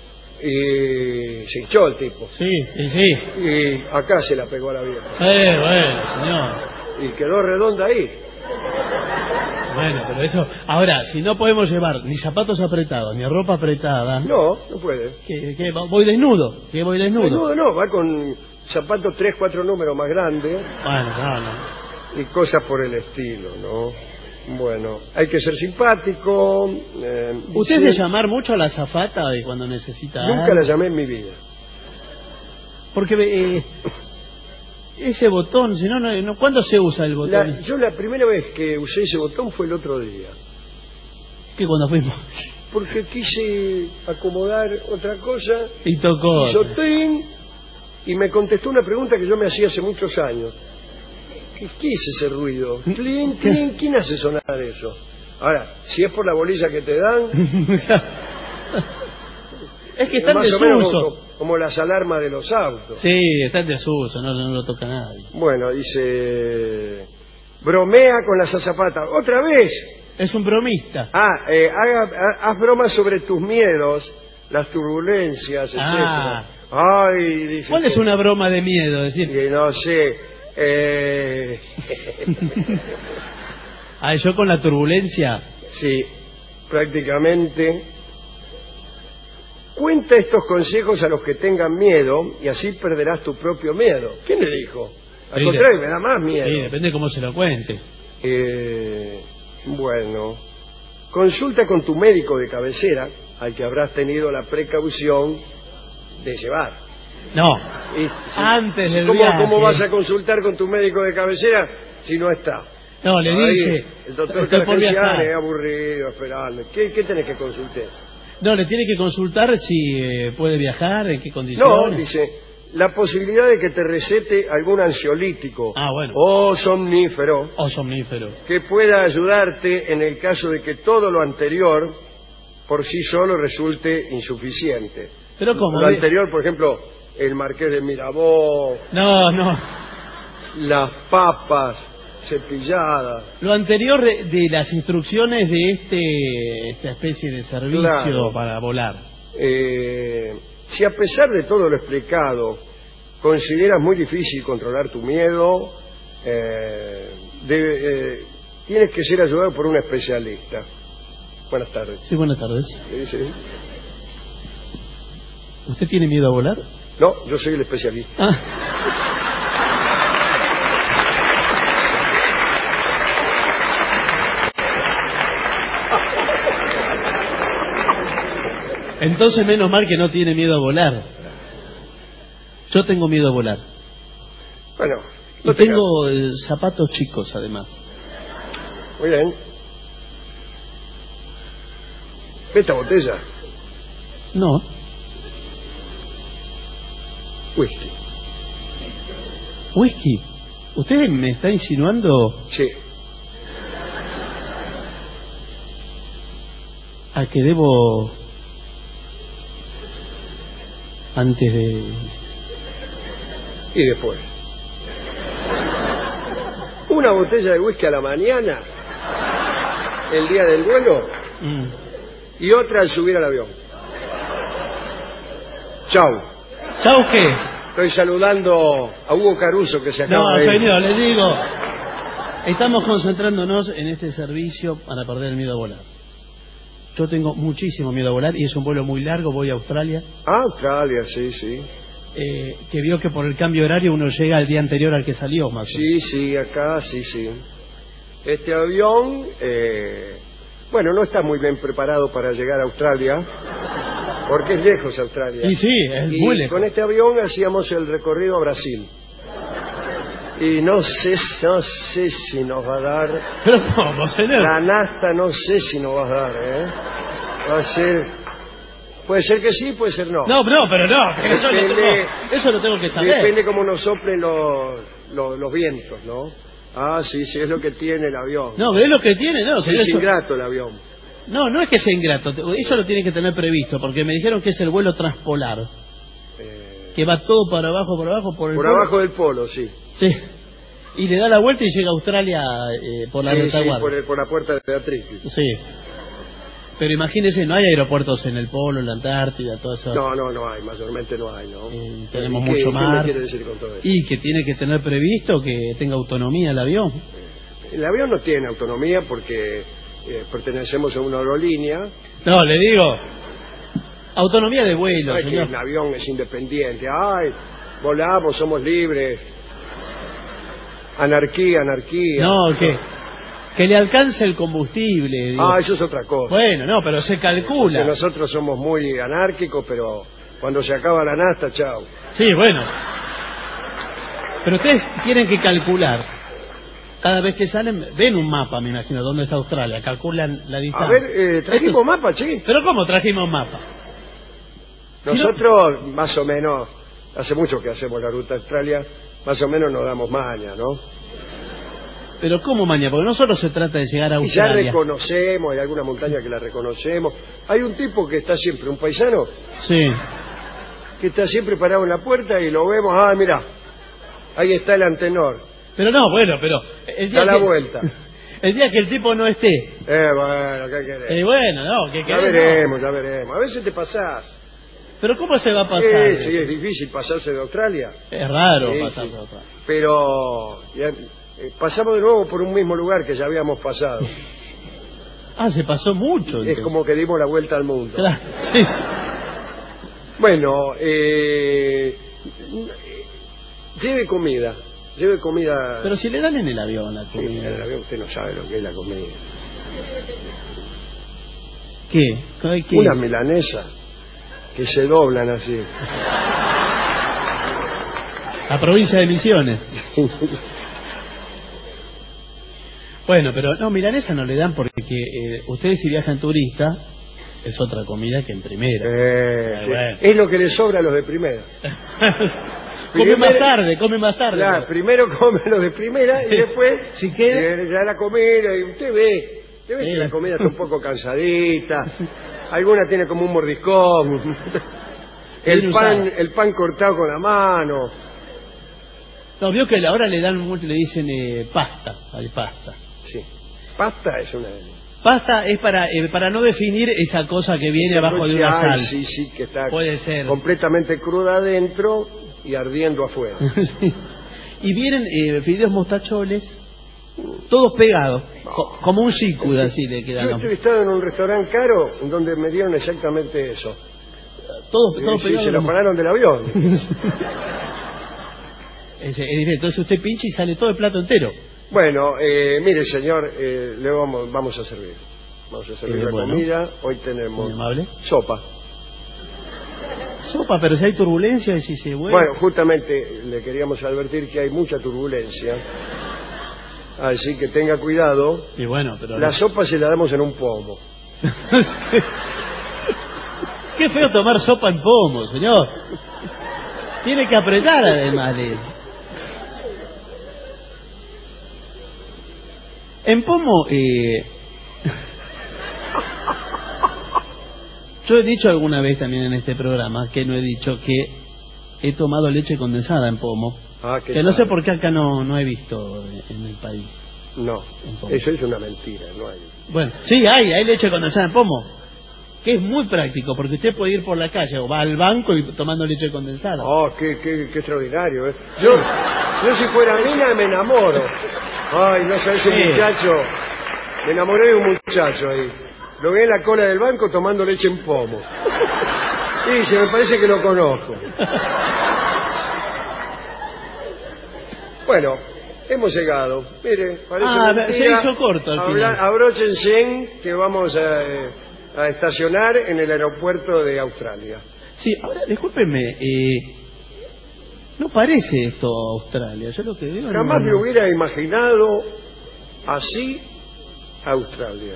Y se hinchó el tipo. Sí, sí, sí. Y acá se la pegó a la vieja. Eh, bueno, señor. Y quedó redonda ahí. Bueno, pero eso... Ahora, si no podemos llevar ni zapatos apretados, ni ropa apretada... No, no puede. ¿Qué, qué, voy desnudo? ¿Qué voy desnudo? Desnudo no, va con zapatos tres, cuatro números más grandes. Bueno, no, no. Y cosas por el estilo, ¿no? Bueno, hay que ser simpático. Eh, ¿Usted es dice- de llamar mucho a la azafata de cuando necesita Nunca algo? la llamé en mi vida. Porque eh, ese botón, si no, no, no- ¿cuándo se usa el botón? La- yo la primera vez que usé ese botón fue el otro día. Que cuando fuimos... Porque quise acomodar otra cosa. Y tocó. Hizo tin, y me contestó una pregunta que yo me hacía hace muchos años. ¿Qué, qué es ese ruido? Clink, clink, ¿quién hace sonar eso? Ahora, si es por la bolilla que te dan... Es que está en más o menos desuso. como, como las alarmas de los autos. Sí, está en desuso, no, no lo toca nadie. Bueno, dice... Bromea con las azafatas. ¿Otra vez? Es un bromista. Ah, eh, haga, ha- haz bromas sobre tus miedos, las turbulencias, Ah. etcétera. Ay, dice... ¿Cuál es que- una broma de miedo? Es decir, que no sé... Eh... ah, yo con la turbulencia... Sí, prácticamente. Cuenta estos consejos a los que tengan miedo y así perderás tu propio miedo. ¿Quién le dijo? Al Sí, contrario, de- me da más miedo. Sí, depende cómo se lo cuente. Eh, bueno, consulta con tu médico de cabecera, al que habrás tenido la precaución de llevar. No, Y, antes del ¿cómo, viaje. ¿Cómo vas a consultar con tu médico de cabecera si no está? No, le Ahí, dice, el doctor estoy por Cargenciani viajar. es aburrido, esperando. ¿Qué, qué tenés que consultar? No, le tiene que consultar si eh, puede viajar, en qué No, condiciones. dice, la posibilidad de que te recete algún ansiolítico Ah, bueno. o somnífero O somnífero. que pueda ayudarte en el caso de que todo lo anterior por sí solo resulte insuficiente. Pero ¿cómo? Lo anterior, por ejemplo, el Marqués de Mirabeau, No, no. las papas cepilladas. Lo anterior de, de las instrucciones de este esta especie de servicio Claro. para volar. Eh, si a pesar de todo lo explicado consideras muy difícil controlar tu miedo, eh, debe, eh, tienes que ser ayudado por un especialista. Buenas tardes. Sí, buenas tardes. Sí, sí. ¿Usted tiene miedo a volar? No, yo soy el especialista. Ah. Entonces menos mal que no tiene miedo a volar. Yo tengo miedo a volar. Bueno, Y no te tengo eh, zapatos chicos además. Muy bien. ¿Ve esta botella? No. Whisky. ¿Whisky? ¿Usted me está insinuando Sí. a que debo antes de... Y después. Una botella de whisky a la mañana, el día del vuelo, Mm. y otra al subir al avión. Chau. ¿Chau qué? Estoy saludando a Hugo Caruso, que se acaba No, de ir. señor, le digo, estamos concentrándonos en este servicio para perder el miedo a volar. Yo tengo muchísimo miedo a volar y es un vuelo muy largo, voy a Australia, Ah, Australia, sí, sí. eh, que vio que por el cambio horario uno llega al día anterior al que salió, más o menos. Sí, sí, acá, sí, sí. Este avión, eh, bueno, no está muy bien preparado para llegar a Australia, porque es lejos Australia. Y sí, es y muy lejos. con este avión hacíamos el recorrido a Brasil. Y no sé, no sé si nos va a dar... Pero ¿cómo, señor? La nafta no sé si nos va a dar, ¿eh? Va a ser... Puede ser que sí, puede ser no. No, no, pero no, pero eso, lo Depende- tengo, eso lo tengo que saber. Depende cómo nos soplen los, los, los vientos, ¿no? Ah, sí, sí, es lo que tiene el avión. No, pero es lo que tiene, no, señor, es eso- ingrato el avión. No, no es que sea ingrato, eso lo tiene que tener previsto, porque me dijeron que es el vuelo transpolar, que va todo para abajo, por abajo, por el Por polo. abajo del polo, sí. Sí. Y le da la vuelta y llega a Australia eh, por la Sí, sí, retaguardia. por, el- por la puerta de Beatriz. Sí. Pero imagínese, no hay aeropuertos en el polo, en la Antártida, todo eso. No, no, no hay, mayormente no hay, ¿no? Tenemos ¿Qué- mucho qué mar. me quiere decir con todo eso? Y que tiene que tener previsto que tenga autonomía el avión. El avión no tiene autonomía porque eh, pertenecemos a una aerolínea. No, le digo, autonomía de vuelo, No es que señor. el avión es independiente. Ay, volamos, somos libres. Anarquía, anarquía. No, que, que le alcance el combustible. digo. Ah, eso es otra cosa. Bueno, no, pero se Que calcula. nosotros somos muy anárquicos, pero cuando se acaba la nafta, chao. Sí, bueno. Pero ustedes tienen que calcular. Cada vez que salen, ven un mapa, me imagino, dónde está Australia, calculan la distancia. A ver, eh, trajimos Esto- mapa, sí. ¿Pero cómo trajimos mapa? Nosotros, más o menos, hace mucho que hacemos la ruta a Australia, más o menos nos damos maña, ¿no? Pero ¿cómo mañana? Porque no solo se trata de llegar a Y ya Australia. reconocemos, hay alguna montaña que la reconocemos. Hay un tipo que está siempre, un paisano, Sí. que está siempre parado en la puerta y lo vemos, ah, mira, ahí está el antenor, Pero no, bueno, pero... El día da la que- vuelta. El día que el tipo no esté. Eh, bueno, ¿qué querés? Eh, bueno, no, que Ya querés, no. veremos, ya veremos. A veces te pasás. Pero ¿cómo se va a pasar? Eh, sí, es difícil pasarse de Australia. Es raro Sí, pasar sí. por otra. Pero ya, eh, pasamos de nuevo por un mismo lugar que ya habíamos pasado. Ah, se pasó mucho. Es entonces. como que dimos la vuelta al mundo. Claro, sí. Bueno, eh, lleve comida. Lleve comida. Pero si le dan en el avión la Sí, comida. en el avión usted no sabe lo que es la comida. ¿Qué? ¿Qué? ¿Qué? Una milanesa que se doblan así. La provincia de Misiones. Bueno, pero no, milanesa no le dan porque eh, ustedes si viajan turista es otra comida que en primera. Eh, eh, bueno. Es lo que les sobra a los de primera. Come más tarde, come más tarde. Claro, primero come los de primera y después si queda eh, ya la comida y usted ve, usted ve eh. que la comida está un poco cansadita, alguna tiene como un mordiscón, el pan, el pan cortado con la mano. No, vio que ahora le dan mucho, le dicen eh, pasta, hay pasta. Sí, pasta es una... Pasta es para eh, para no definir esa cosa que viene Esa abajo de una sal. Sí, sí, que está puede ser completamente cruda adentro y ardiendo afuera. Sí. Y vienen eh, fideos mostacholes, todos pegados, co como un sículo así le quedan. Yo he estado en un restaurante caro donde me dieron exactamente eso. Todos, y, todos sí, pegados. Se lo pararon del avión. es, es, entonces usted pincha y sale todo el plato entero. Bueno, eh, mire señor, eh, le vamos, vamos a servir. Vamos a servir eh, la bueno. comida. Hoy tenemos amable. sopa. Sopa, pero si hay turbulencia y si se vuelve... Bueno, justamente le queríamos advertir que hay mucha turbulencia. Así que tenga cuidado. Y bueno, pero... La sopa se la damos en un pomo. Qué feo tomar sopa en pomo, señor. Tiene que apretar además de... En pomo, eh... yo he dicho alguna vez también en este programa, que no he dicho, que he tomado leche condensada en pomo. Ah, que no sé por qué acá no, no he visto en el país. No, eso es una mentira, no hay. Bueno, sí, hay, hay leche condensada en pomo, que es muy práctico, porque usted puede ir por la calle o va al banco y tomando leche condensada. Oh, qué, qué, qué extraordinario, ¿eh? Yo, yo si fuera mina me enamoro. Ay, no sabes, un Sí. muchacho, me enamoré de un muchacho ahí. Lo vi en la cola del banco tomando leche en pomo. Sí, se me parece que lo conozco. Bueno, hemos llegado. Mire, parece Ah, mentira. se hizo corto al Habla- final. Abróchense que vamos a, eh, a estacionar en el aeropuerto de Australia. Sí, ahora, discúlpeme, eh, no parece esto Australia. Yo lo que veo... Jamás no, me no. hubiera imaginado así Australia.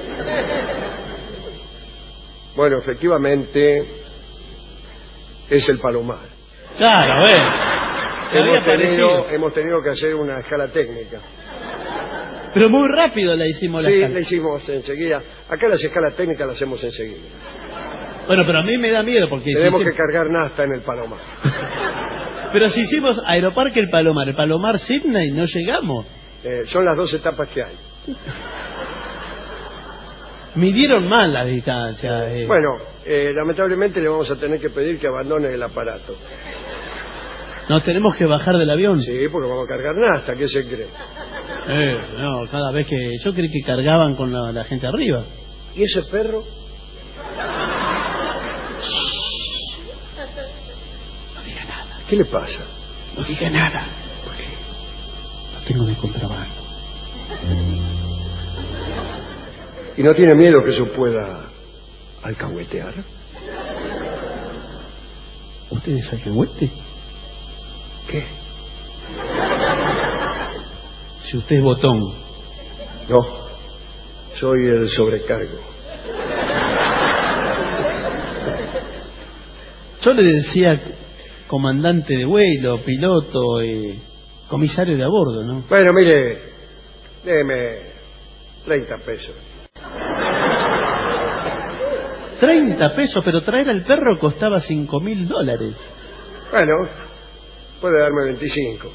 Bueno, efectivamente es el Palomar. Claro, bueno. Me había Hemos tenido, parecido. hemos tenido que hacer una escala técnica. Pero muy rápido la hicimos la Sí, escala. la hicimos enseguida. Acá las escalas técnicas las hacemos enseguida. Bueno, pero a mí me da miedo porque... Tenemos si que hicimos- cargar nafta en el Palomar. Pero si hicimos Aeroparque El Palomar, el Palomar Sydney, no llegamos. Eh, son las dos etapas que hay. Midieron mal las distancias. eh. Bueno, eh, lamentablemente le vamos a tener que pedir que abandone el aparato. Nos tenemos que bajar del avión. Sí, porque vamos a cargar nafta, ¿qué se cree? Eh, no, cada vez que... Yo creí que cargaban con la, la gente arriba. ¿Y ese perro? No diga nada. ¿Qué le pasa? No diga nada. Porque lo tengo de contrabando. ¿Y no tiene miedo que eso pueda alcahuetear? ¿Usted es alcahuete? ¿Qué? Si usted es botón. No, soy el sobrecargo. Yo le decía comandante de vuelo, piloto, eh, comisario de a bordo, ¿no? Bueno, mire, déme treinta pesos. treinta pesos, pero traer al perro costaba cinco mil dólares. Bueno, puede darme veinticinco.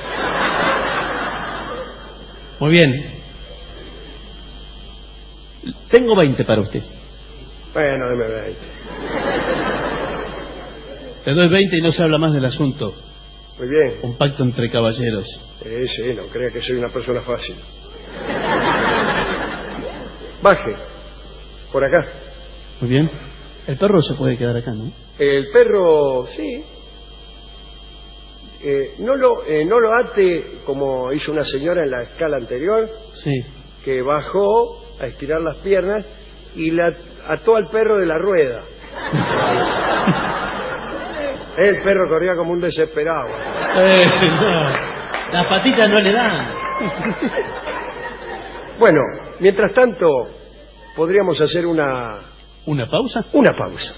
Muy bien. Tengo veinte para usted. Bueno, déme veinte. Le doy veinte y no se habla más del asunto. Muy bien. Un pacto entre caballeros. Sí, sí, no crea que soy una persona fácil. Baje. Por acá. Muy bien. El perro se puede quedar acá, ¿no? El perro, sí. Eh, no lo eh, no lo ate como hizo una señora en la escala anterior, Sí. que bajó a estirar las piernas y la ató al perro de la rueda. El perro corría como un desesperado. Eh, no. Las patitas no le dan. Bueno, mientras tanto, podríamos hacer una... ¿Una pausa? Una pausa.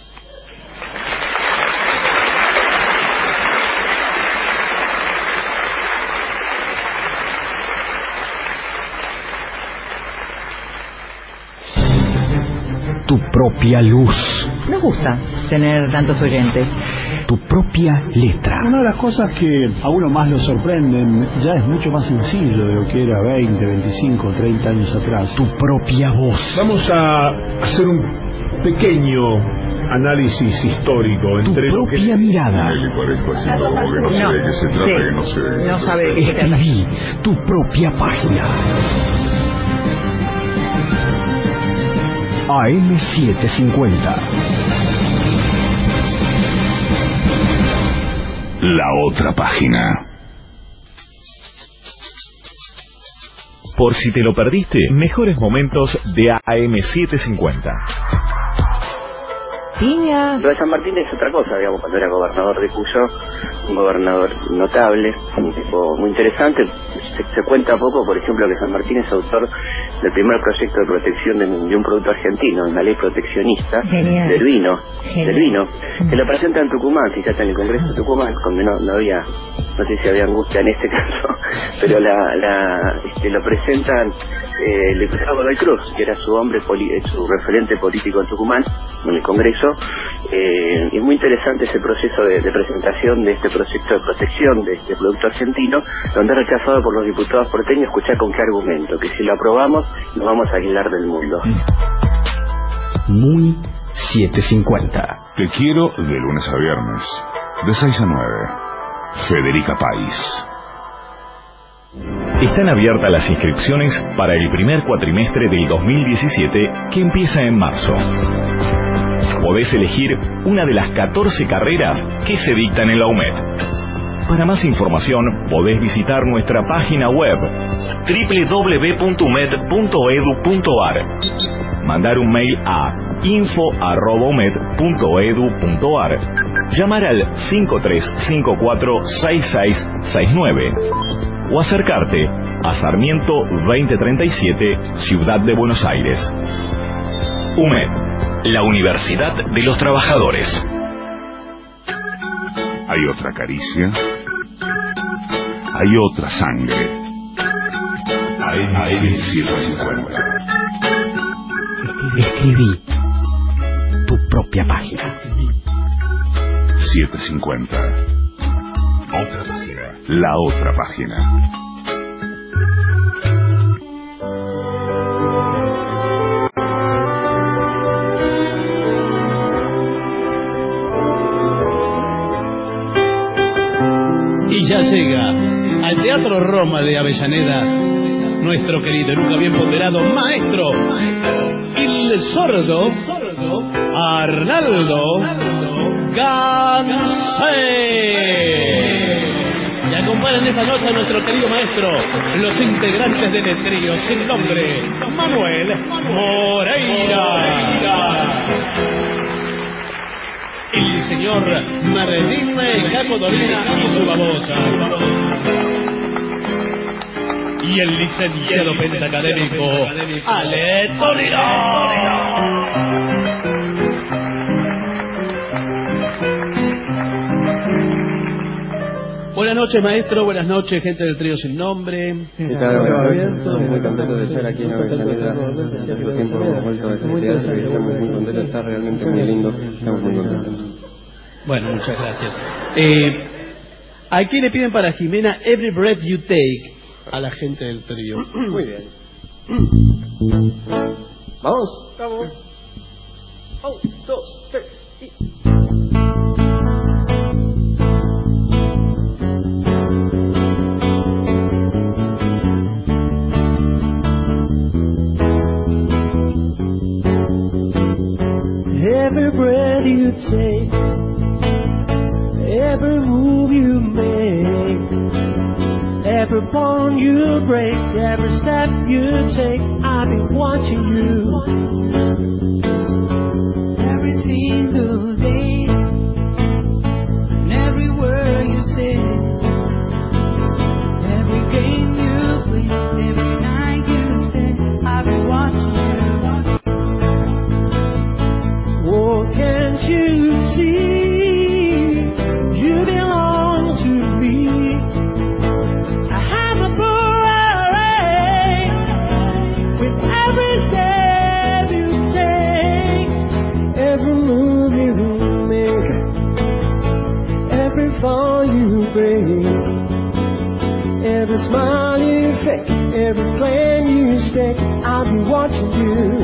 Tu propia luz. Nos gusta tener tantos oyentes. Tu propia letra. Una de las cosas que a uno más lo sorprenden ya es mucho más sencillo de lo que era veinte, veinticinco, treinta años atrás. Tu propia voz. Vamos a hacer un pequeño análisis histórico entre tu lo que... propia mirada. Le parezco así como que no, sé de qué se trata, sí. que no sé de qué No se sabe de trata. qué se trata. Escribí tu propia página. A M setecientos cincuenta. La otra página. Por si te lo perdiste, mejores momentos de A M setecientos cincuenta. Piña. Lo de San Martín es otra cosa, digamos, cuando era gobernador de Cuyo, un gobernador notable, un tipo muy interesante. Se, se cuenta poco, por ejemplo, que San Martín es autor del primer proyecto de protección de, de un producto argentino, una ley proteccionista. Genial. del vino, Genial. del vino, que lo presenta en Tucumán, fíjate, en el Congreso de Tucumán, donde no, no había, no sé si había angustia en este caso, pero la, la este, lo presentan eh, el diputado Godoy Cruz, que era su hombre, poli, su referente político en Tucumán, en el Congreso. Eh, es muy interesante ese proceso de, de presentación de este proyecto de protección de este producto argentino, donde es rechazado por los diputados porteños. Escuchar con qué argumento, que si lo aprobamos nos vamos a aislar del mundo. Muy setecientos cincuenta. Te quiero de lunes a viernes, de seis a nueve. Federica País. Están abiertas las inscripciones para el primer cuatrimestre del dos mil diecisiete, que empieza en marzo. Podés elegir una de las catorce carreras que se dictan en la U M E D. Para más información, podés visitar nuestra página web doble u doble u doble u punto u m e d punto e d u punto a r, mandar un mail a info arroba u m e d punto e d u punto a r, llamar al cinco tres cinco cuatro seis seis seis nueve o acercarte a Sarmiento veinte treinta y siete, Ciudad de Buenos Aires. U M E D, la Universidad de los Trabajadores. Hay otra caricia. Hay otra sangre. A M setecientos cincuenta. Escribí tu propia página. setecientos cincuenta. Otra página. La otra página. Y ya llega al Teatro Roma de Avellaneda nuestro querido y nunca bien ponderado maestro, el sordo Arnaldo Gansé. Y acompañan esta noche a nuestro querido maestro, los integrantes del trío sin nombre, Manuel Moreira, el señor Martín Caco Dolina y su babosa, y el licenciado pentacadémico Ale Torino. Buenas noches, maestro. Buenas noches, gente del trío sin nombre. ¿Qué tal? Estamos muy contentos de estar aquí en Avellaneda. Hace tiempo no hemos vuelto a este teatro y estamos muy contentos. Está realmente muy lindo. Estamos muy contentos. Bueno, muchas gracias. Eh, aquí le piden para Jimena Every Breath You Take a la gente del trío. Muy bien. ¿Vamos? Vamos. Un, dos, tres y... Every breath you take, every move you make, every bone you break, every step you take, I've been watching you. Every single day, smile you fake, every plan you stake, I'll be watching you.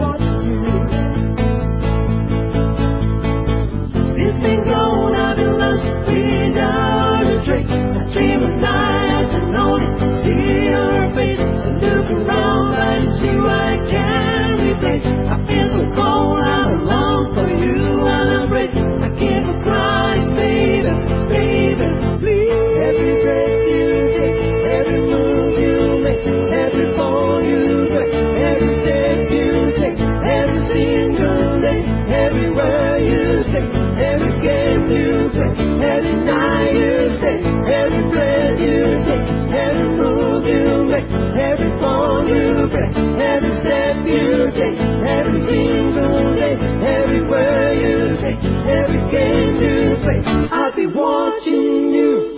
Since been gone, I've been lost without a trace. I dream at night and only see your face. I look around, I see what I can replace. I feel so cold, I long for you and embrace. I keep on crying, baby, baby, please. Every breath you take, every move you make, every fall you break, every step you take, every single day, everywhere you stay, every game you play, every night you stay, every breath you take, every move you make, every fall you break, every step you take, every single day, everywhere you stay, every game you play, I'll be watching you.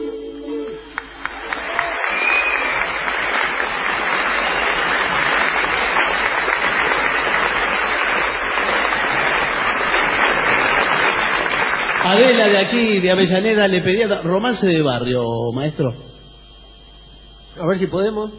Adela de aquí, de Avellaneda, le pedía romance de barrio, maestro. A ver si podemos.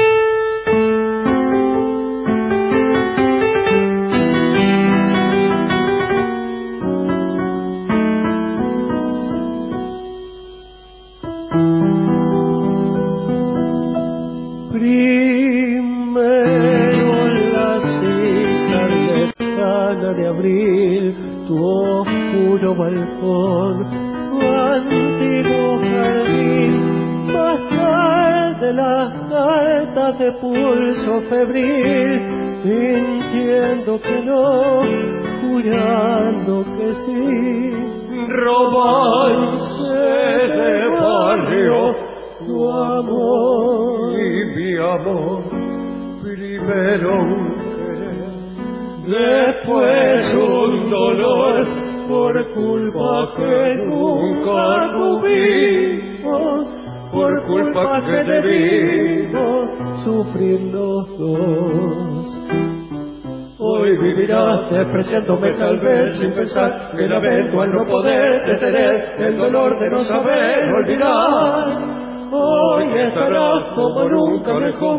Primero la cita lejana de abril, tu oscuro balcón, tu antiguo jardín, más tarde las cartas de pulso febril, mintiendo que no, jurando que sí, romance de barrio, tu amor y mi amor, primero un querer, después un dolor, por culpa que nunca tuvimos, por culpa que debimos sufrir los dos. Hoy vivirás despreciándome tal vez sin pensar que lamento al no poder detener el dolor de no saber olvidar. Hoy estarás como nunca lejos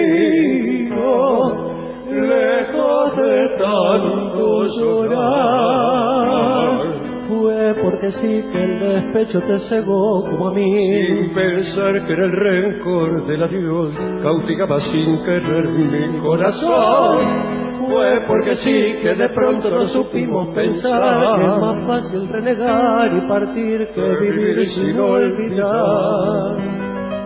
mío, lejos de tanto llorar. Fue porque sí que el despecho te cegó como a mí, sin pensar que era el rencor del adiós cautivaba sin querer mi corazón. Fue porque sí que de pronto no supimos pensar que es más fácil renegar y partir que vivir sin olvidar.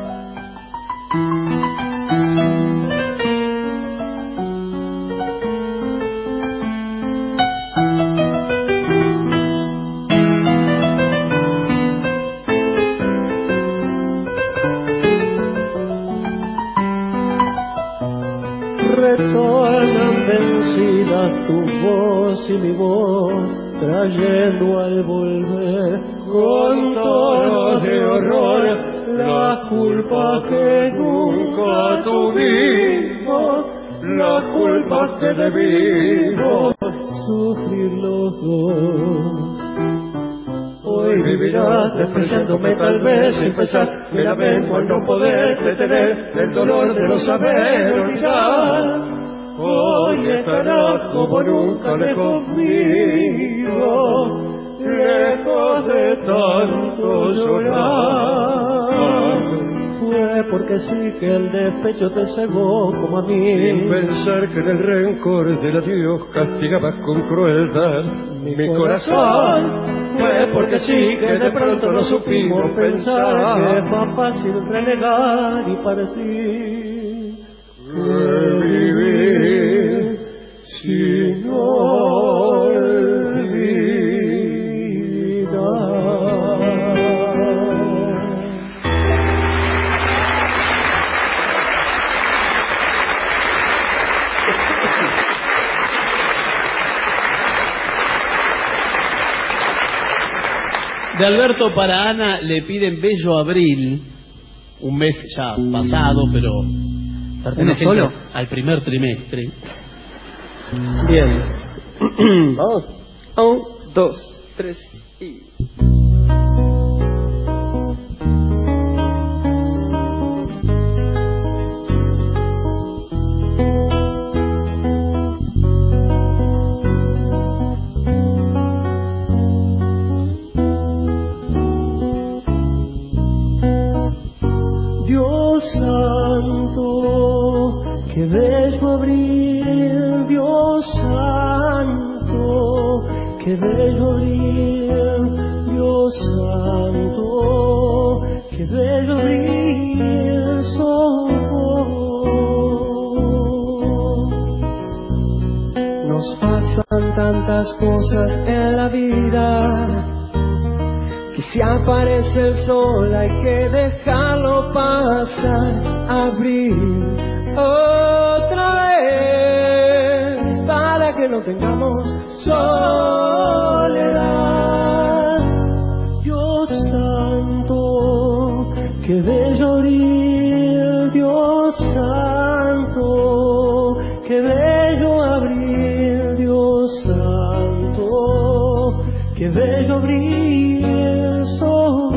Retornan vencidas tu voz y mi voz, trayendo al volver con tono de horror la culpa que nunca tuvimos, la culpa que debimos sufrir los dos. Hoy vivirás despreciándome tal vez sin pensar que lamento al no poder detener el dolor de no saber olvidar. Hoy estarás como nunca lejos mío, lejos de tanto llorar. Fue porque sí que el despecho te cegó como a mí, sin pensar que en el rencor del adiós castigabas con crueldad mi, mi corazón. Fue porque sí que de pronto no supimos pensar que es más fácil renegar y partir que vivir sin De Alberto para Ana le piden Bello Abril, un mes ya pasado, pero pertenece solo? al primer trimestre. Bien. Vamos. Un, dos, tres y... qué bello abril, Dios santo, qué bello abril, Dios santo, qué bello abril sos vos. Nos pasan tantas cosas en la vida, que si aparece el sol hay que dejarlo pasar, abrir otra vez para que no tengamos soledad. Dios santo, qué bello abril, Dios santo, qué bello abril, Dios santo, qué bello abril sos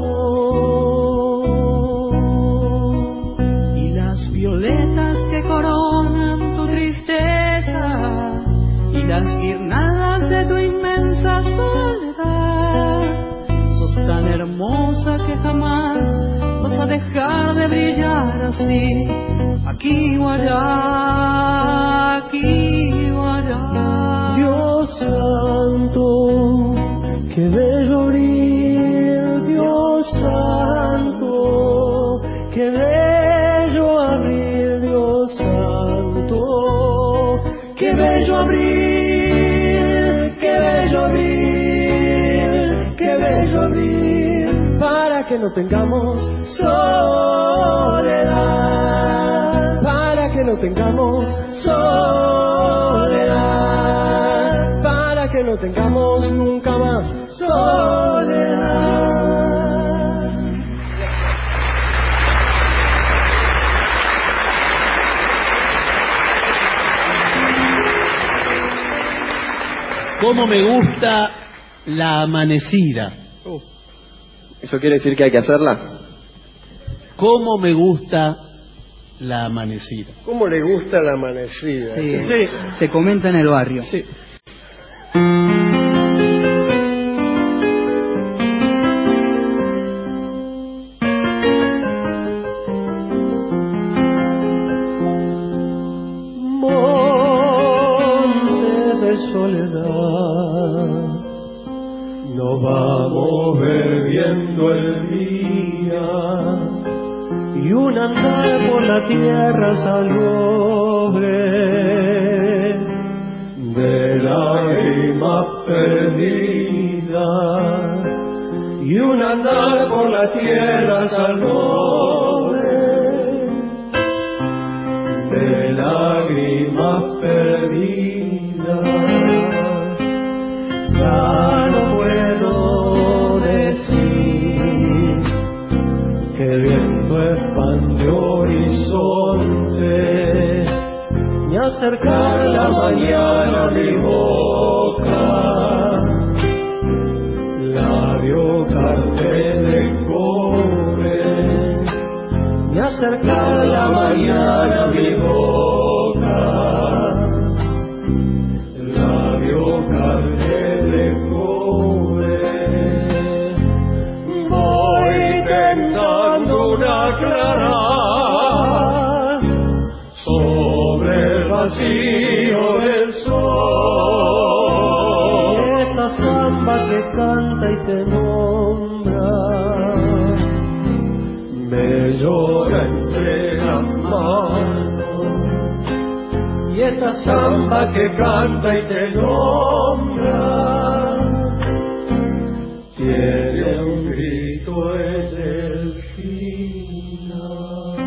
vos. Y las violetas que coronan tu tristeza, y las guirnaldas de tu inmensa soledad, sos tan hermosa que jamás vas a dejar de brillar así, aquí o allá, aquí o allá. Dios santo, qué bello abril, Dios santo, qué bello abril, Dios santo, qué bello abril, qué bello abril, qué bello abril, para que no tengamos soledad, para que no tengamos soledad, para que no tengamos nunca más soledad. ¿Cómo me gusta la amanecida? ¿Eso quiere decir que hay que hacerla? ¿Cómo me gusta la amanecida? ¿Cómo le gusta la amanecida? Sí, sí. Se comenta en el barrio. Sí. Soledad, no vamos bebiendo el día y un andar por la tierra salobre de lágrimas perdidas, y un andar por la tierra salobre de lágrimas perdidas. Ya no puedo decir que el viento expande horizonte, ni acercar la mañana a mi boca, labio cartel de cobre, ni acercar la mañana a mi boca, cartel de cobre. Voy tentando una aclarar sobre el vacío del sol, esta samba que canta y te nombra, me llora entre las manos, y esta samba que canta y te nombra tiene un grito en el final.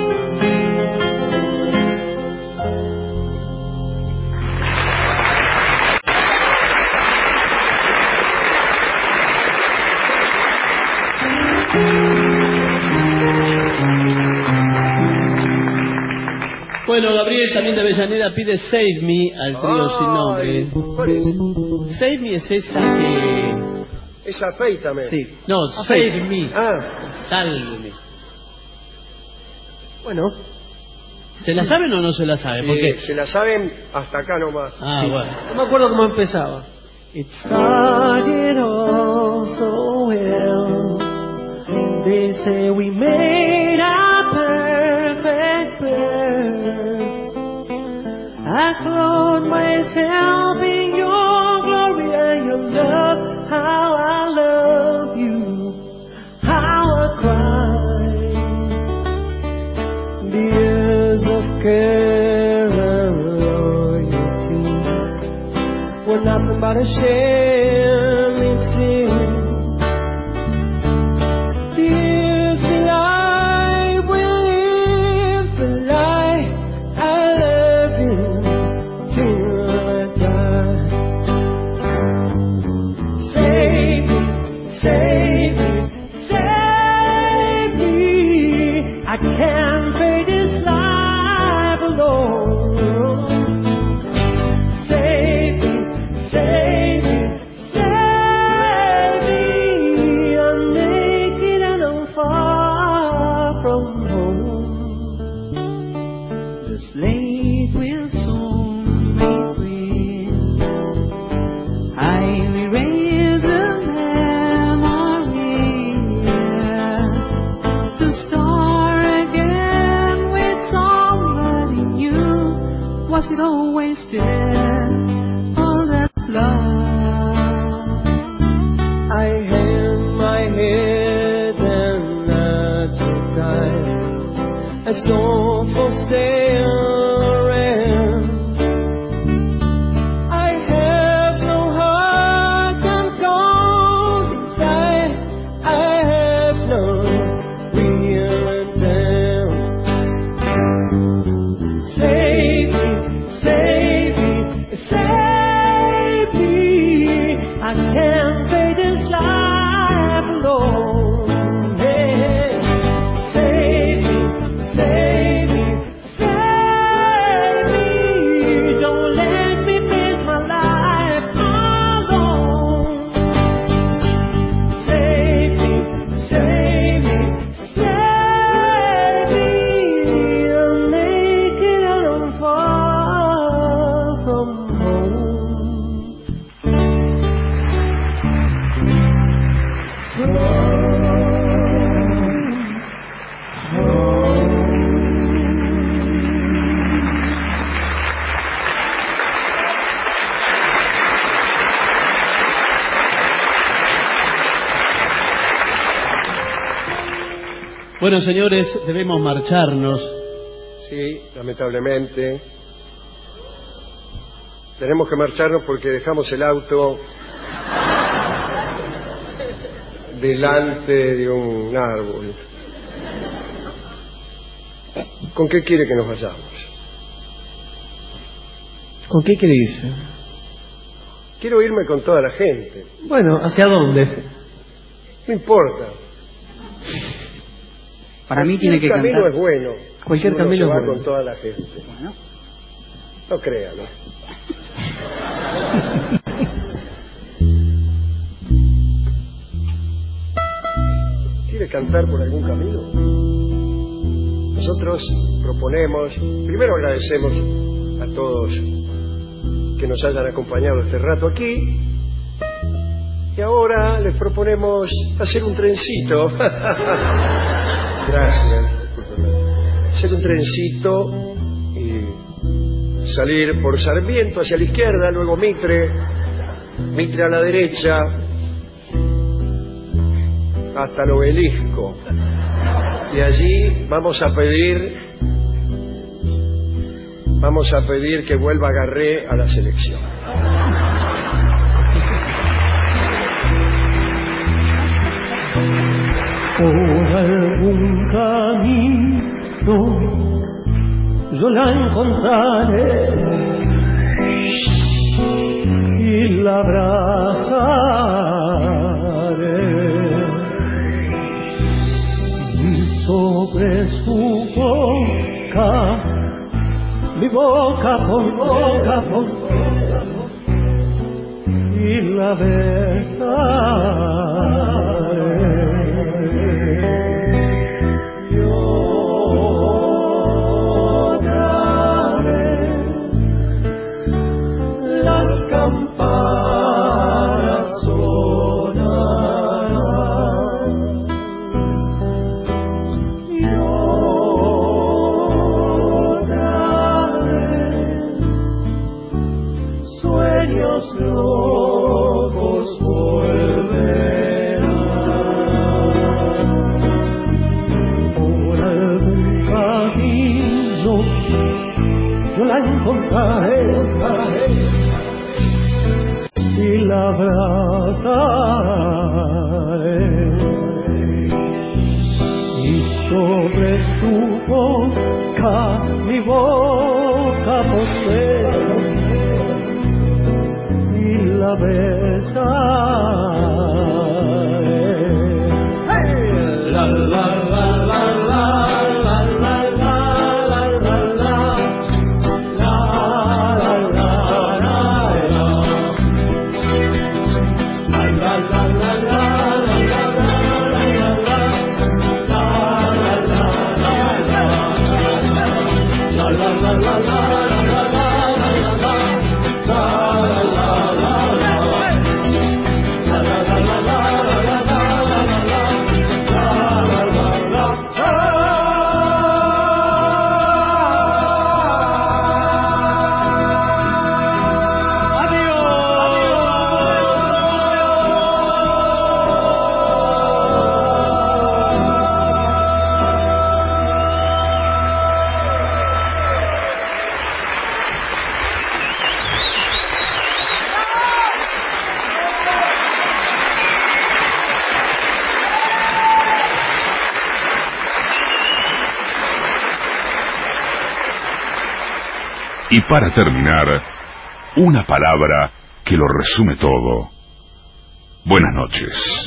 Bueno, Gabriel también de Avellaneda pide Save Me al trío sin nombre. ¿Cuál es? Save Me es esa que... Esa afeítame. Sí. No, Save Me. Ah. Sálveme. Bueno. ¿Se la saben o no se la saben? Sí, Porque se la saben hasta acá nomás. Ah, Sí. bueno. No me acuerdo cómo empezaba. It started all so well. They say we made a perfect pair. I clothe myself in your glory and your love. How I love you, how I cry. The years of care and loyalty were nothing but a shame in sin. Here's the lie, we live the lie. I love you till I die. Save me, save me, save me. I can't face this life alone. Save me, save me, save me. I'm naked and I'm far from home. The slave will soon be free. I will erase the memory, yeah, to start again with somebody new. Was it always there, all that love? I held my head and at the time I saw for sale around. I have no heart and cold inside. I have no real intent. Save me, save me, save me. I can't face this life alone. Yeah. Save me, save me, save me. Don't let me face my life alone. Save me, save me, save me. I'm naked and I'm far from home. From Bueno, señores, debemos marcharnos. Sí, lamentablemente. Tenemos que marcharnos porque dejamos el auto delante de un árbol. ¿Con qué quiere que nos vayamos? ¿Con qué quiere irse? Quiero irme con toda la gente. Bueno, ¿hacia dónde? No importa. Para mí tiene que Cualquier camino cantar. es bueno. Cualquier si uno camino se es va bueno. con toda la gente. No créalo. ¿Quiere cantar por algún camino? Nosotros proponemos, primero agradecemos a todos que nos hayan acompañado este rato aquí, y ahora les proponemos hacer un trencito. Gracias. Hacer un trencito y salir por Sarmiento hacia la izquierda, luego Mitre, Mitre a la derecha, hasta el Obelisco. Y allí vamos a pedir, vamos a pedir que vuelva Garré a la selección. Por algún camino yo la encontraré y la abrazaré, y sobre su boca, mi boca por boca por boca, y la besaré. Campanas sonarán, lloraré ojos volverán. Por algún camino yo la encontraré y la abrazaré, y sobre su boca mi boca posee y la besaré. Hey. La la la la la la la la la la la la Y para terminar, una palabra que lo resume todo. Buenas noches.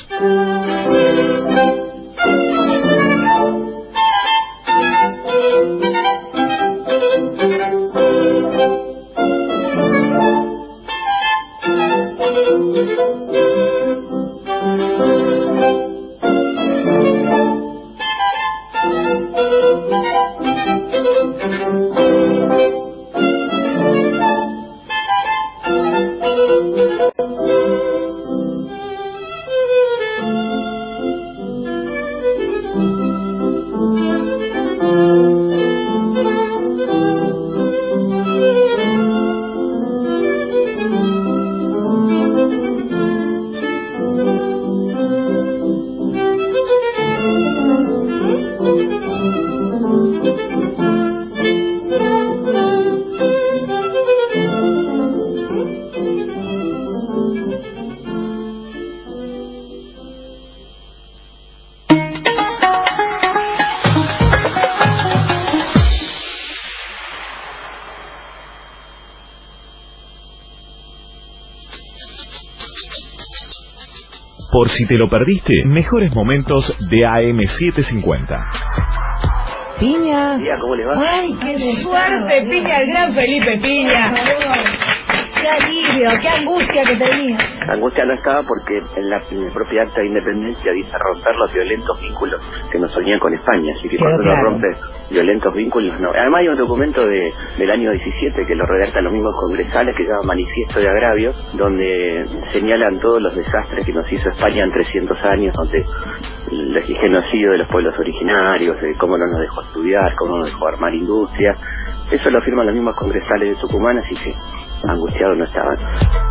Por si te lo perdiste, mejores momentos de A M setecientos cincuenta. Piña. Tía, ¿cómo le va? Ay, qué suerte, Piña, el gran Felipe Piña. Qué alivio, qué angustia que tenía. La angustia no estaba porque en la, en el propio acta de independencia dice romper los violentos vínculos que nos unían con España, así que cuando uno claro. rompe violentos vínculos, no. Además hay un documento de, del año diecisiete que lo redactan los mismos congresales, que se llama Manifiesto de Agravios, donde señalan todos los desastres que nos hizo España en trescientos años, donde el genocidio de los pueblos originarios, de cómo no nos dejó estudiar, cómo no nos dejó armar industria. Eso lo firman los mismos congresales de Tucumán, así que angustiado no estaban.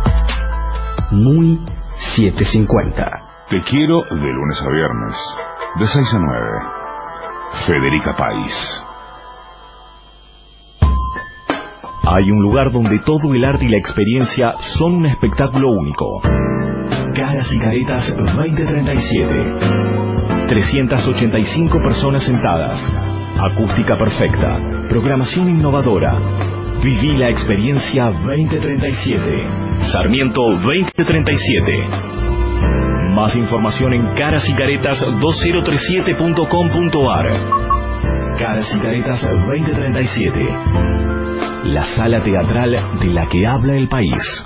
Muy setecientos cincuenta. Te quiero de lunes a viernes, de seis a nueve. Federica País. Hay un lugar donde todo el arte y la experiencia son un espectáculo único. Caras y Caretas veinte treinta y siete. trescientas ochenta y cinco personas sentadas. Acústica perfecta. Programación innovadora. Viví la experiencia veinte treinta y siete. Sarmiento veinte treinta y siete. Más información en caras y caretas dos mil treinta y siete punto com punto a r. Caras y Caretas veinte treinta y siete. La sala teatral de la que habla el país.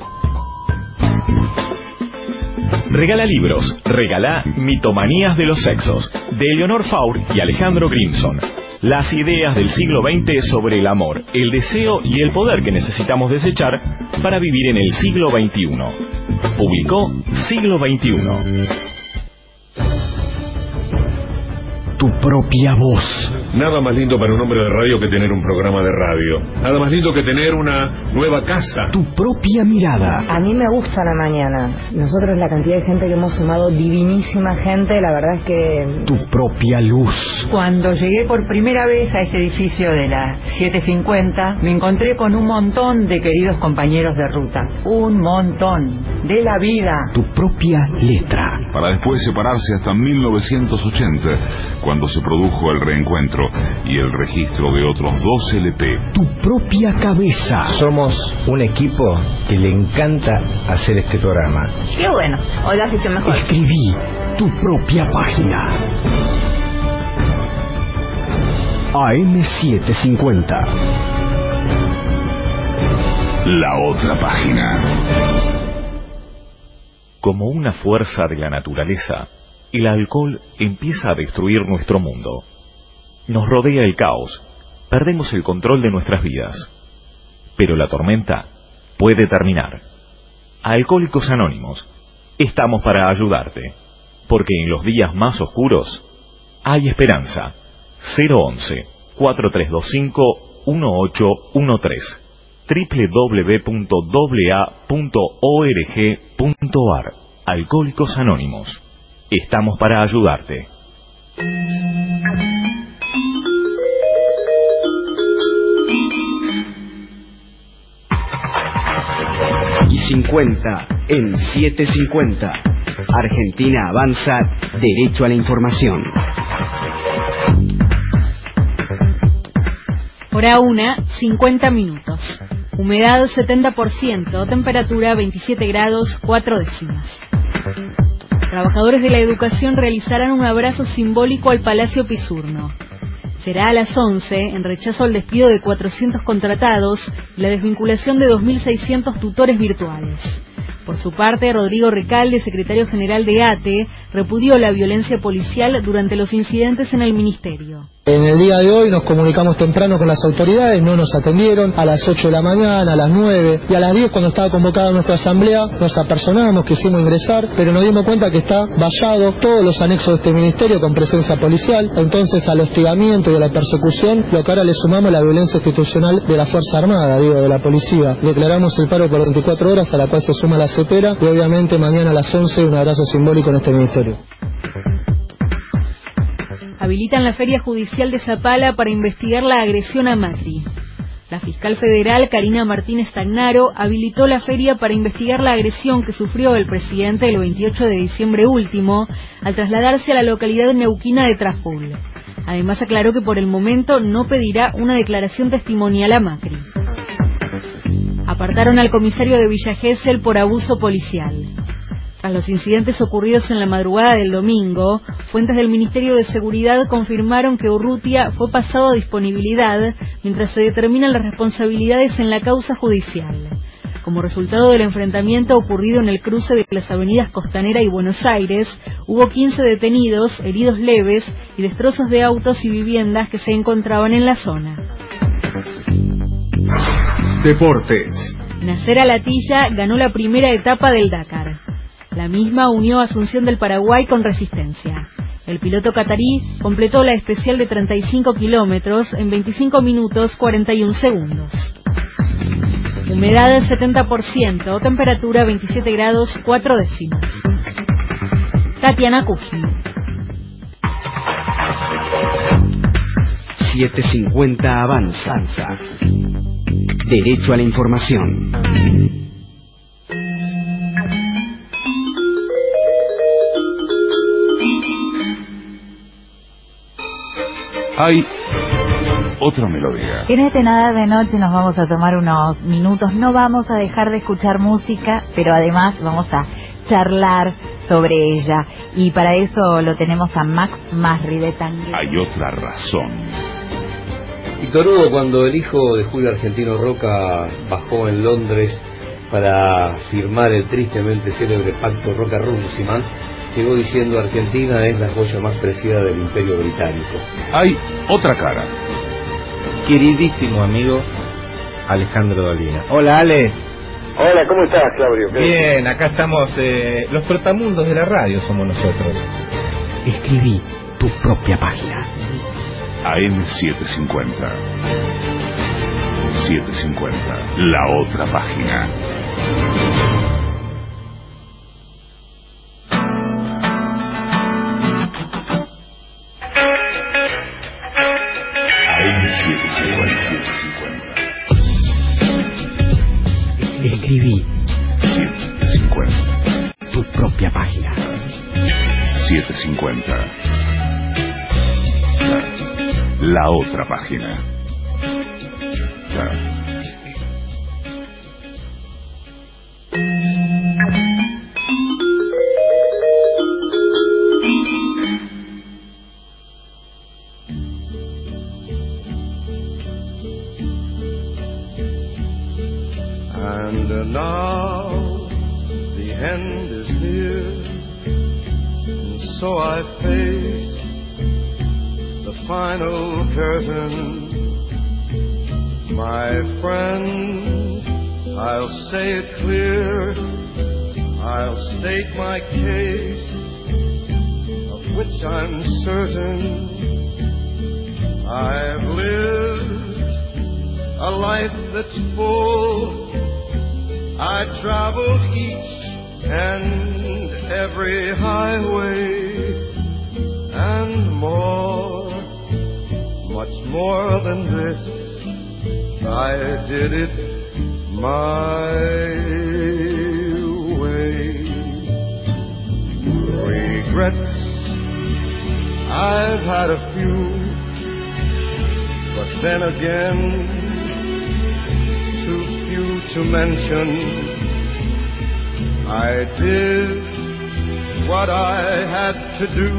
Regala libros. Regala Mitomanías de los Sexos, de Eleonor Faur y Alejandro Grimson. Las ideas del siglo veinte sobre el amor, el deseo y el poder que necesitamos desechar para vivir en el siglo veintiuno. Publicó Siglo veintiuno. Tu propia voz. Nada más lindo para un hombre de radio que tener un programa de radio. Nada más lindo que tener una nueva casa. Tu propia mirada. A mí me gusta la mañana. Nosotros, la cantidad de gente que hemos sumado, divinísima gente, la verdad es que... Tu propia luz. Cuando llegué por primera vez a ese edificio de la siete cincuenta, me encontré con un montón de queridos compañeros de ruta. Un montón. De la vida. Tu propia letra. Para después separarse hasta mil novecientos ochenta, cuando se produjo el reencuentro y el registro de otros dos L P. Tu propia cabeza. Somos un equipo que le encanta hacer este programa. Qué bueno, hoy lo has hecho mejor. Escribí tu propia página. A M setecientos cincuenta. La otra página. Como una fuerza de la naturaleza, el alcohol empieza a destruir nuestro mundo. Nos rodea el caos, perdemos el control de nuestras vidas. Pero la tormenta puede terminar. Alcohólicos Anónimos, estamos para ayudarte, porque en los días más oscuros hay esperanza. cero once, cuatro tres dos cinco, uno ocho uno tres, doble u doble u doble u punto a a punto org punto a r. Alcohólicos Anónimos, estamos para ayudarte. Y cincuenta en setecientos cincuenta. Argentina avanza, derecho a la información. Hora una, cincuenta minutos. Humedad setenta por ciento, temperatura veintisiete grados, cuatro décimas. Trabajadores de la educación realizarán un abrazo simbólico al Palacio Pisurno. Será a las once, en rechazo al despido de cuatrocientos contratados y la desvinculación de dos mil seiscientos tutores virtuales. Por su parte, Rodrigo Recalde, secretario general de A T E, repudió la violencia policial durante los incidentes en el ministerio. En el día de hoy nos comunicamos temprano con las autoridades, no nos atendieron. A las ocho de la mañana, a las nueve y a las diez, cuando estaba convocada nuestra asamblea, nos apersonamos, quisimos ingresar, pero nos dimos cuenta que está vallado todos los anexos de este ministerio con presencia policial. Entonces, al hostigamiento y a la persecución, lo que ahora le sumamos la violencia institucional de la Fuerza Armada, digo, de la policía. Declaramos el paro por veinticuatro horas, a la cual se suma la CEPERA, y obviamente mañana a las once un abrazo simbólico en este ministerio. Habilitan la Feria Judicial de Zapala para investigar la agresión a Macri. La fiscal federal Karina Martínez Tagnaro habilitó la feria para investigar la agresión que sufrió el presidente el veintiocho de diciembre último al trasladarse a la localidad neuquina de Traful. Además aclaró que por el momento no pedirá una declaración testimonial a Macri. Apartaron al comisario de Villa Gesell por abuso policial. Tras los incidentes ocurridos en la madrugada del domingo, fuentes del Ministerio de Seguridad confirmaron que Urrutia fue pasado a disponibilidad mientras se determinan las responsabilidades en la causa judicial. Como resultado del enfrentamiento ocurrido en el cruce de las avenidas Costanera y Buenos Aires, hubo quince detenidos, heridos leves y destrozos de autos y viviendas que se encontraban en la zona. Deportes. Nacer Alatilla ganó la primera etapa del Dakar. La misma unió a Asunción del Paraguay con Resistencia. El piloto catarí completó la especial de treinta y cinco kilómetros en veinticinco minutos cuarenta y un segundos. Humedad setenta por ciento, temperatura veintisiete grados cuatro décimas. Tatiana Kujin. setecientos cincuenta avanza. Derecho a la información. Hay otra melodía. En este Nada de Noche nos vamos a tomar unos minutos. No vamos a dejar de escuchar música, pero además vamos a charlar sobre ella. Y para eso lo tenemos a Max Masri de Tanguera. Hay otra razón. Víctor Hugo, cuando el hijo de Julio Argentino Roca bajó en Londres para firmar el tristemente célebre pacto Roca-Runciman, llegó diciendo: Argentina es la joya más preciada del Imperio Británico. Hay otra cara. Queridísimo amigo Alejandro Dolina. Hola, Ale. Hola, ¿cómo estás, Claudio? Bien, acá estamos, eh, los trotamundos de la radio somos nosotros. Escribí tu propia página. A M setecientos cincuenta. setecientos cincuenta, la otra página. A M setecientos cincuenta. Escribí setecientos cincuenta. tu propia página. setecientos cincuenta. La otra página. And uh, now the end is near, and so I face the final curtain. My friend, I'll say it clear, I'll state my case, of which I'm certain. I've lived a life that's full. I traveled each and every highway and more, much more than this. I did it my way. Regrets, I've had a few, but then again, too few to mention. I did what I had to do,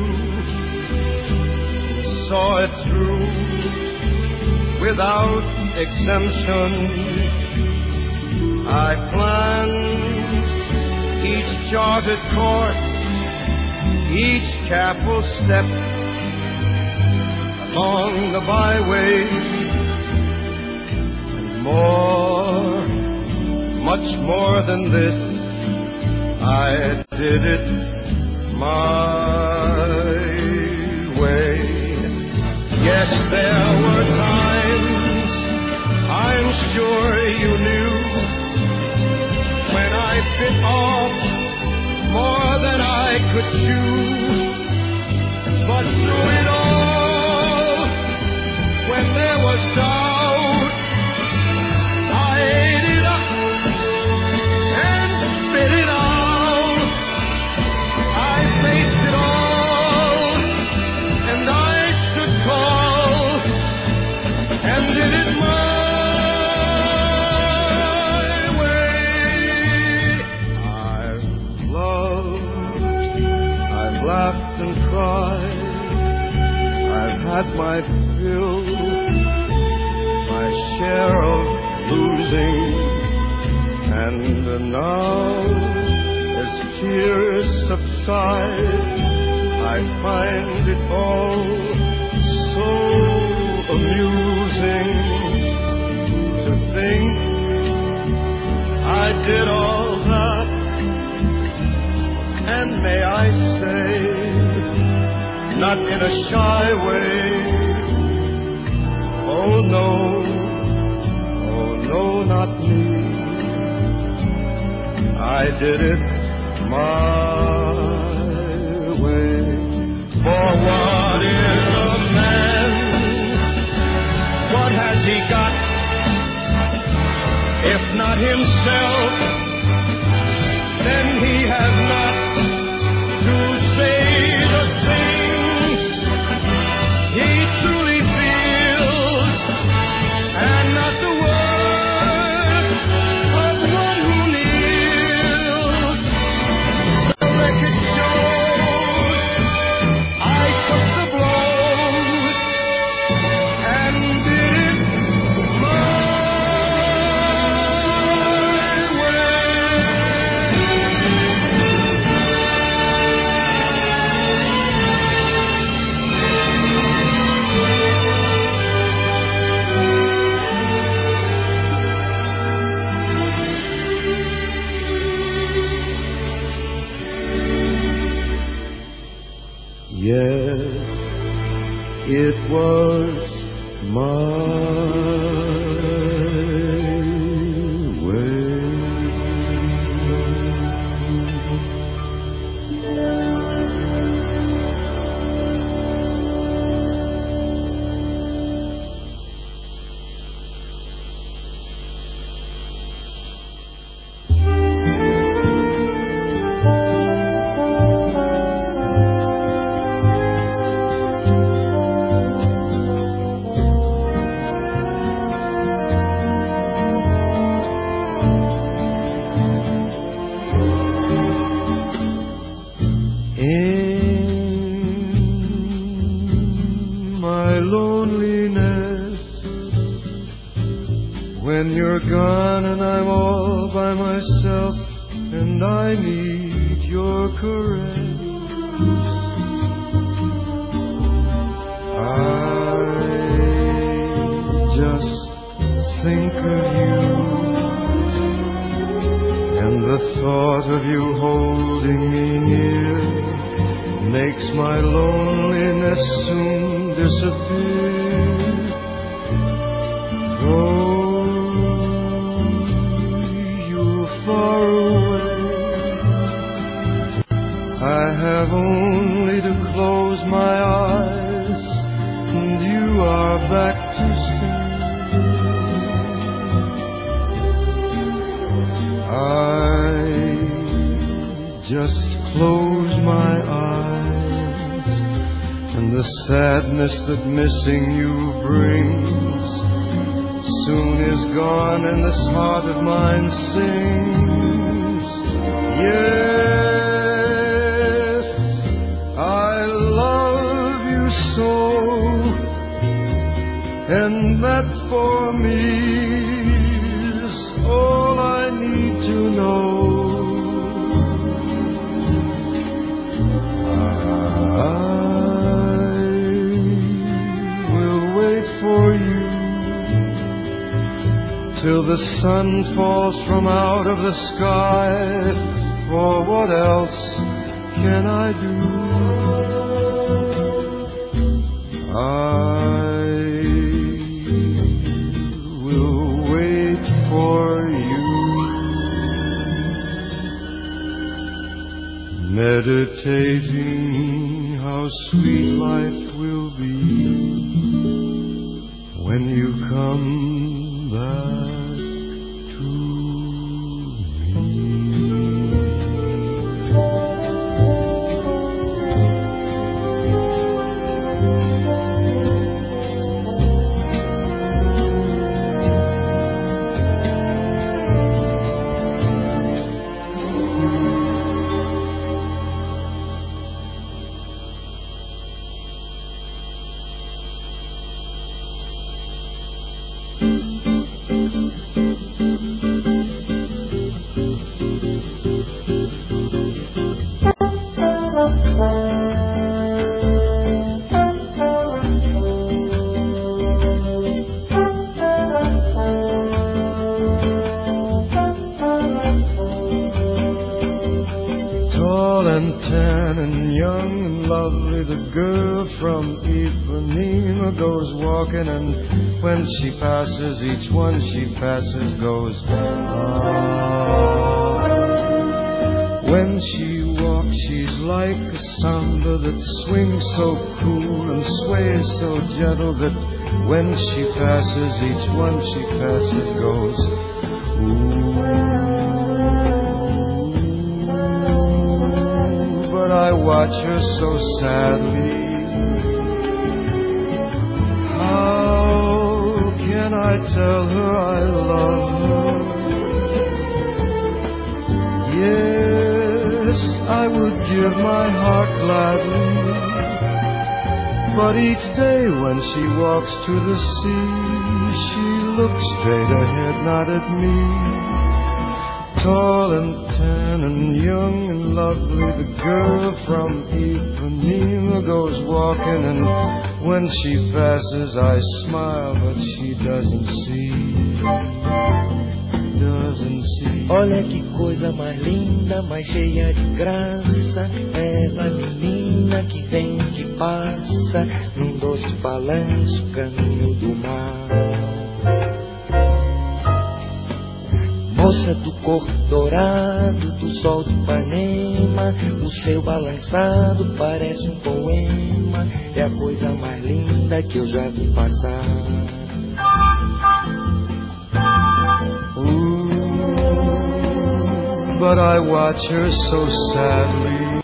saw it through without exemption. I planned each charted course, each careful step along the byway, and more, much more than this, I did it my way. Yes, there were times, I'm sure you knew, when I bit off more than I could chew. But through it all, when there was doubt, I ate it up and spit it out. I faced it all, and I stood tall, and did it my laughed and cried, I've had my fill, my share of losing, and now as tears subside, I find it all so amusing to think I did all that. And may I say, not in a shy way, oh no, oh no, not me. I did it my way. For what is a man? What has he got? If not himself, then he has not to say the things he truly feels, and not the words of one who kneels. The record shows I took the blows and did it my way. it was my that missing you brings soon is gone, and this heart of mine sings. Yes, I love you so, and that for me is all I need to know. Till the sun falls from out of the sky, for what else can I do? I will wait for you, meditating how sweet life will be when you come back. She passes, each one she passes goes ah. When she walks, she's like a samba that swings so cool and sways so gentle that when she passes, each one she passes goes ooh. But I watch her so sadly. Can I tell her I love her? Yes, I would give my heart gladly. But each day when she walks to the sea, she looks straight ahead, not at me. Tall and tan and young and lovely, the girl from Ipanema goes walking, and when she passes I smile, but she doesn't see, doesn't see. Olha que coisa mais linda, mais cheia de graça. Ela, menina que vem, que passa, num doce balanço, caminho do mar. Moça do corpo dourado, do sol de Ipanema, o seu balançado parece um poema. É a coisa mais linda que eu já vi passar. Ooh, but I watch her so sadly.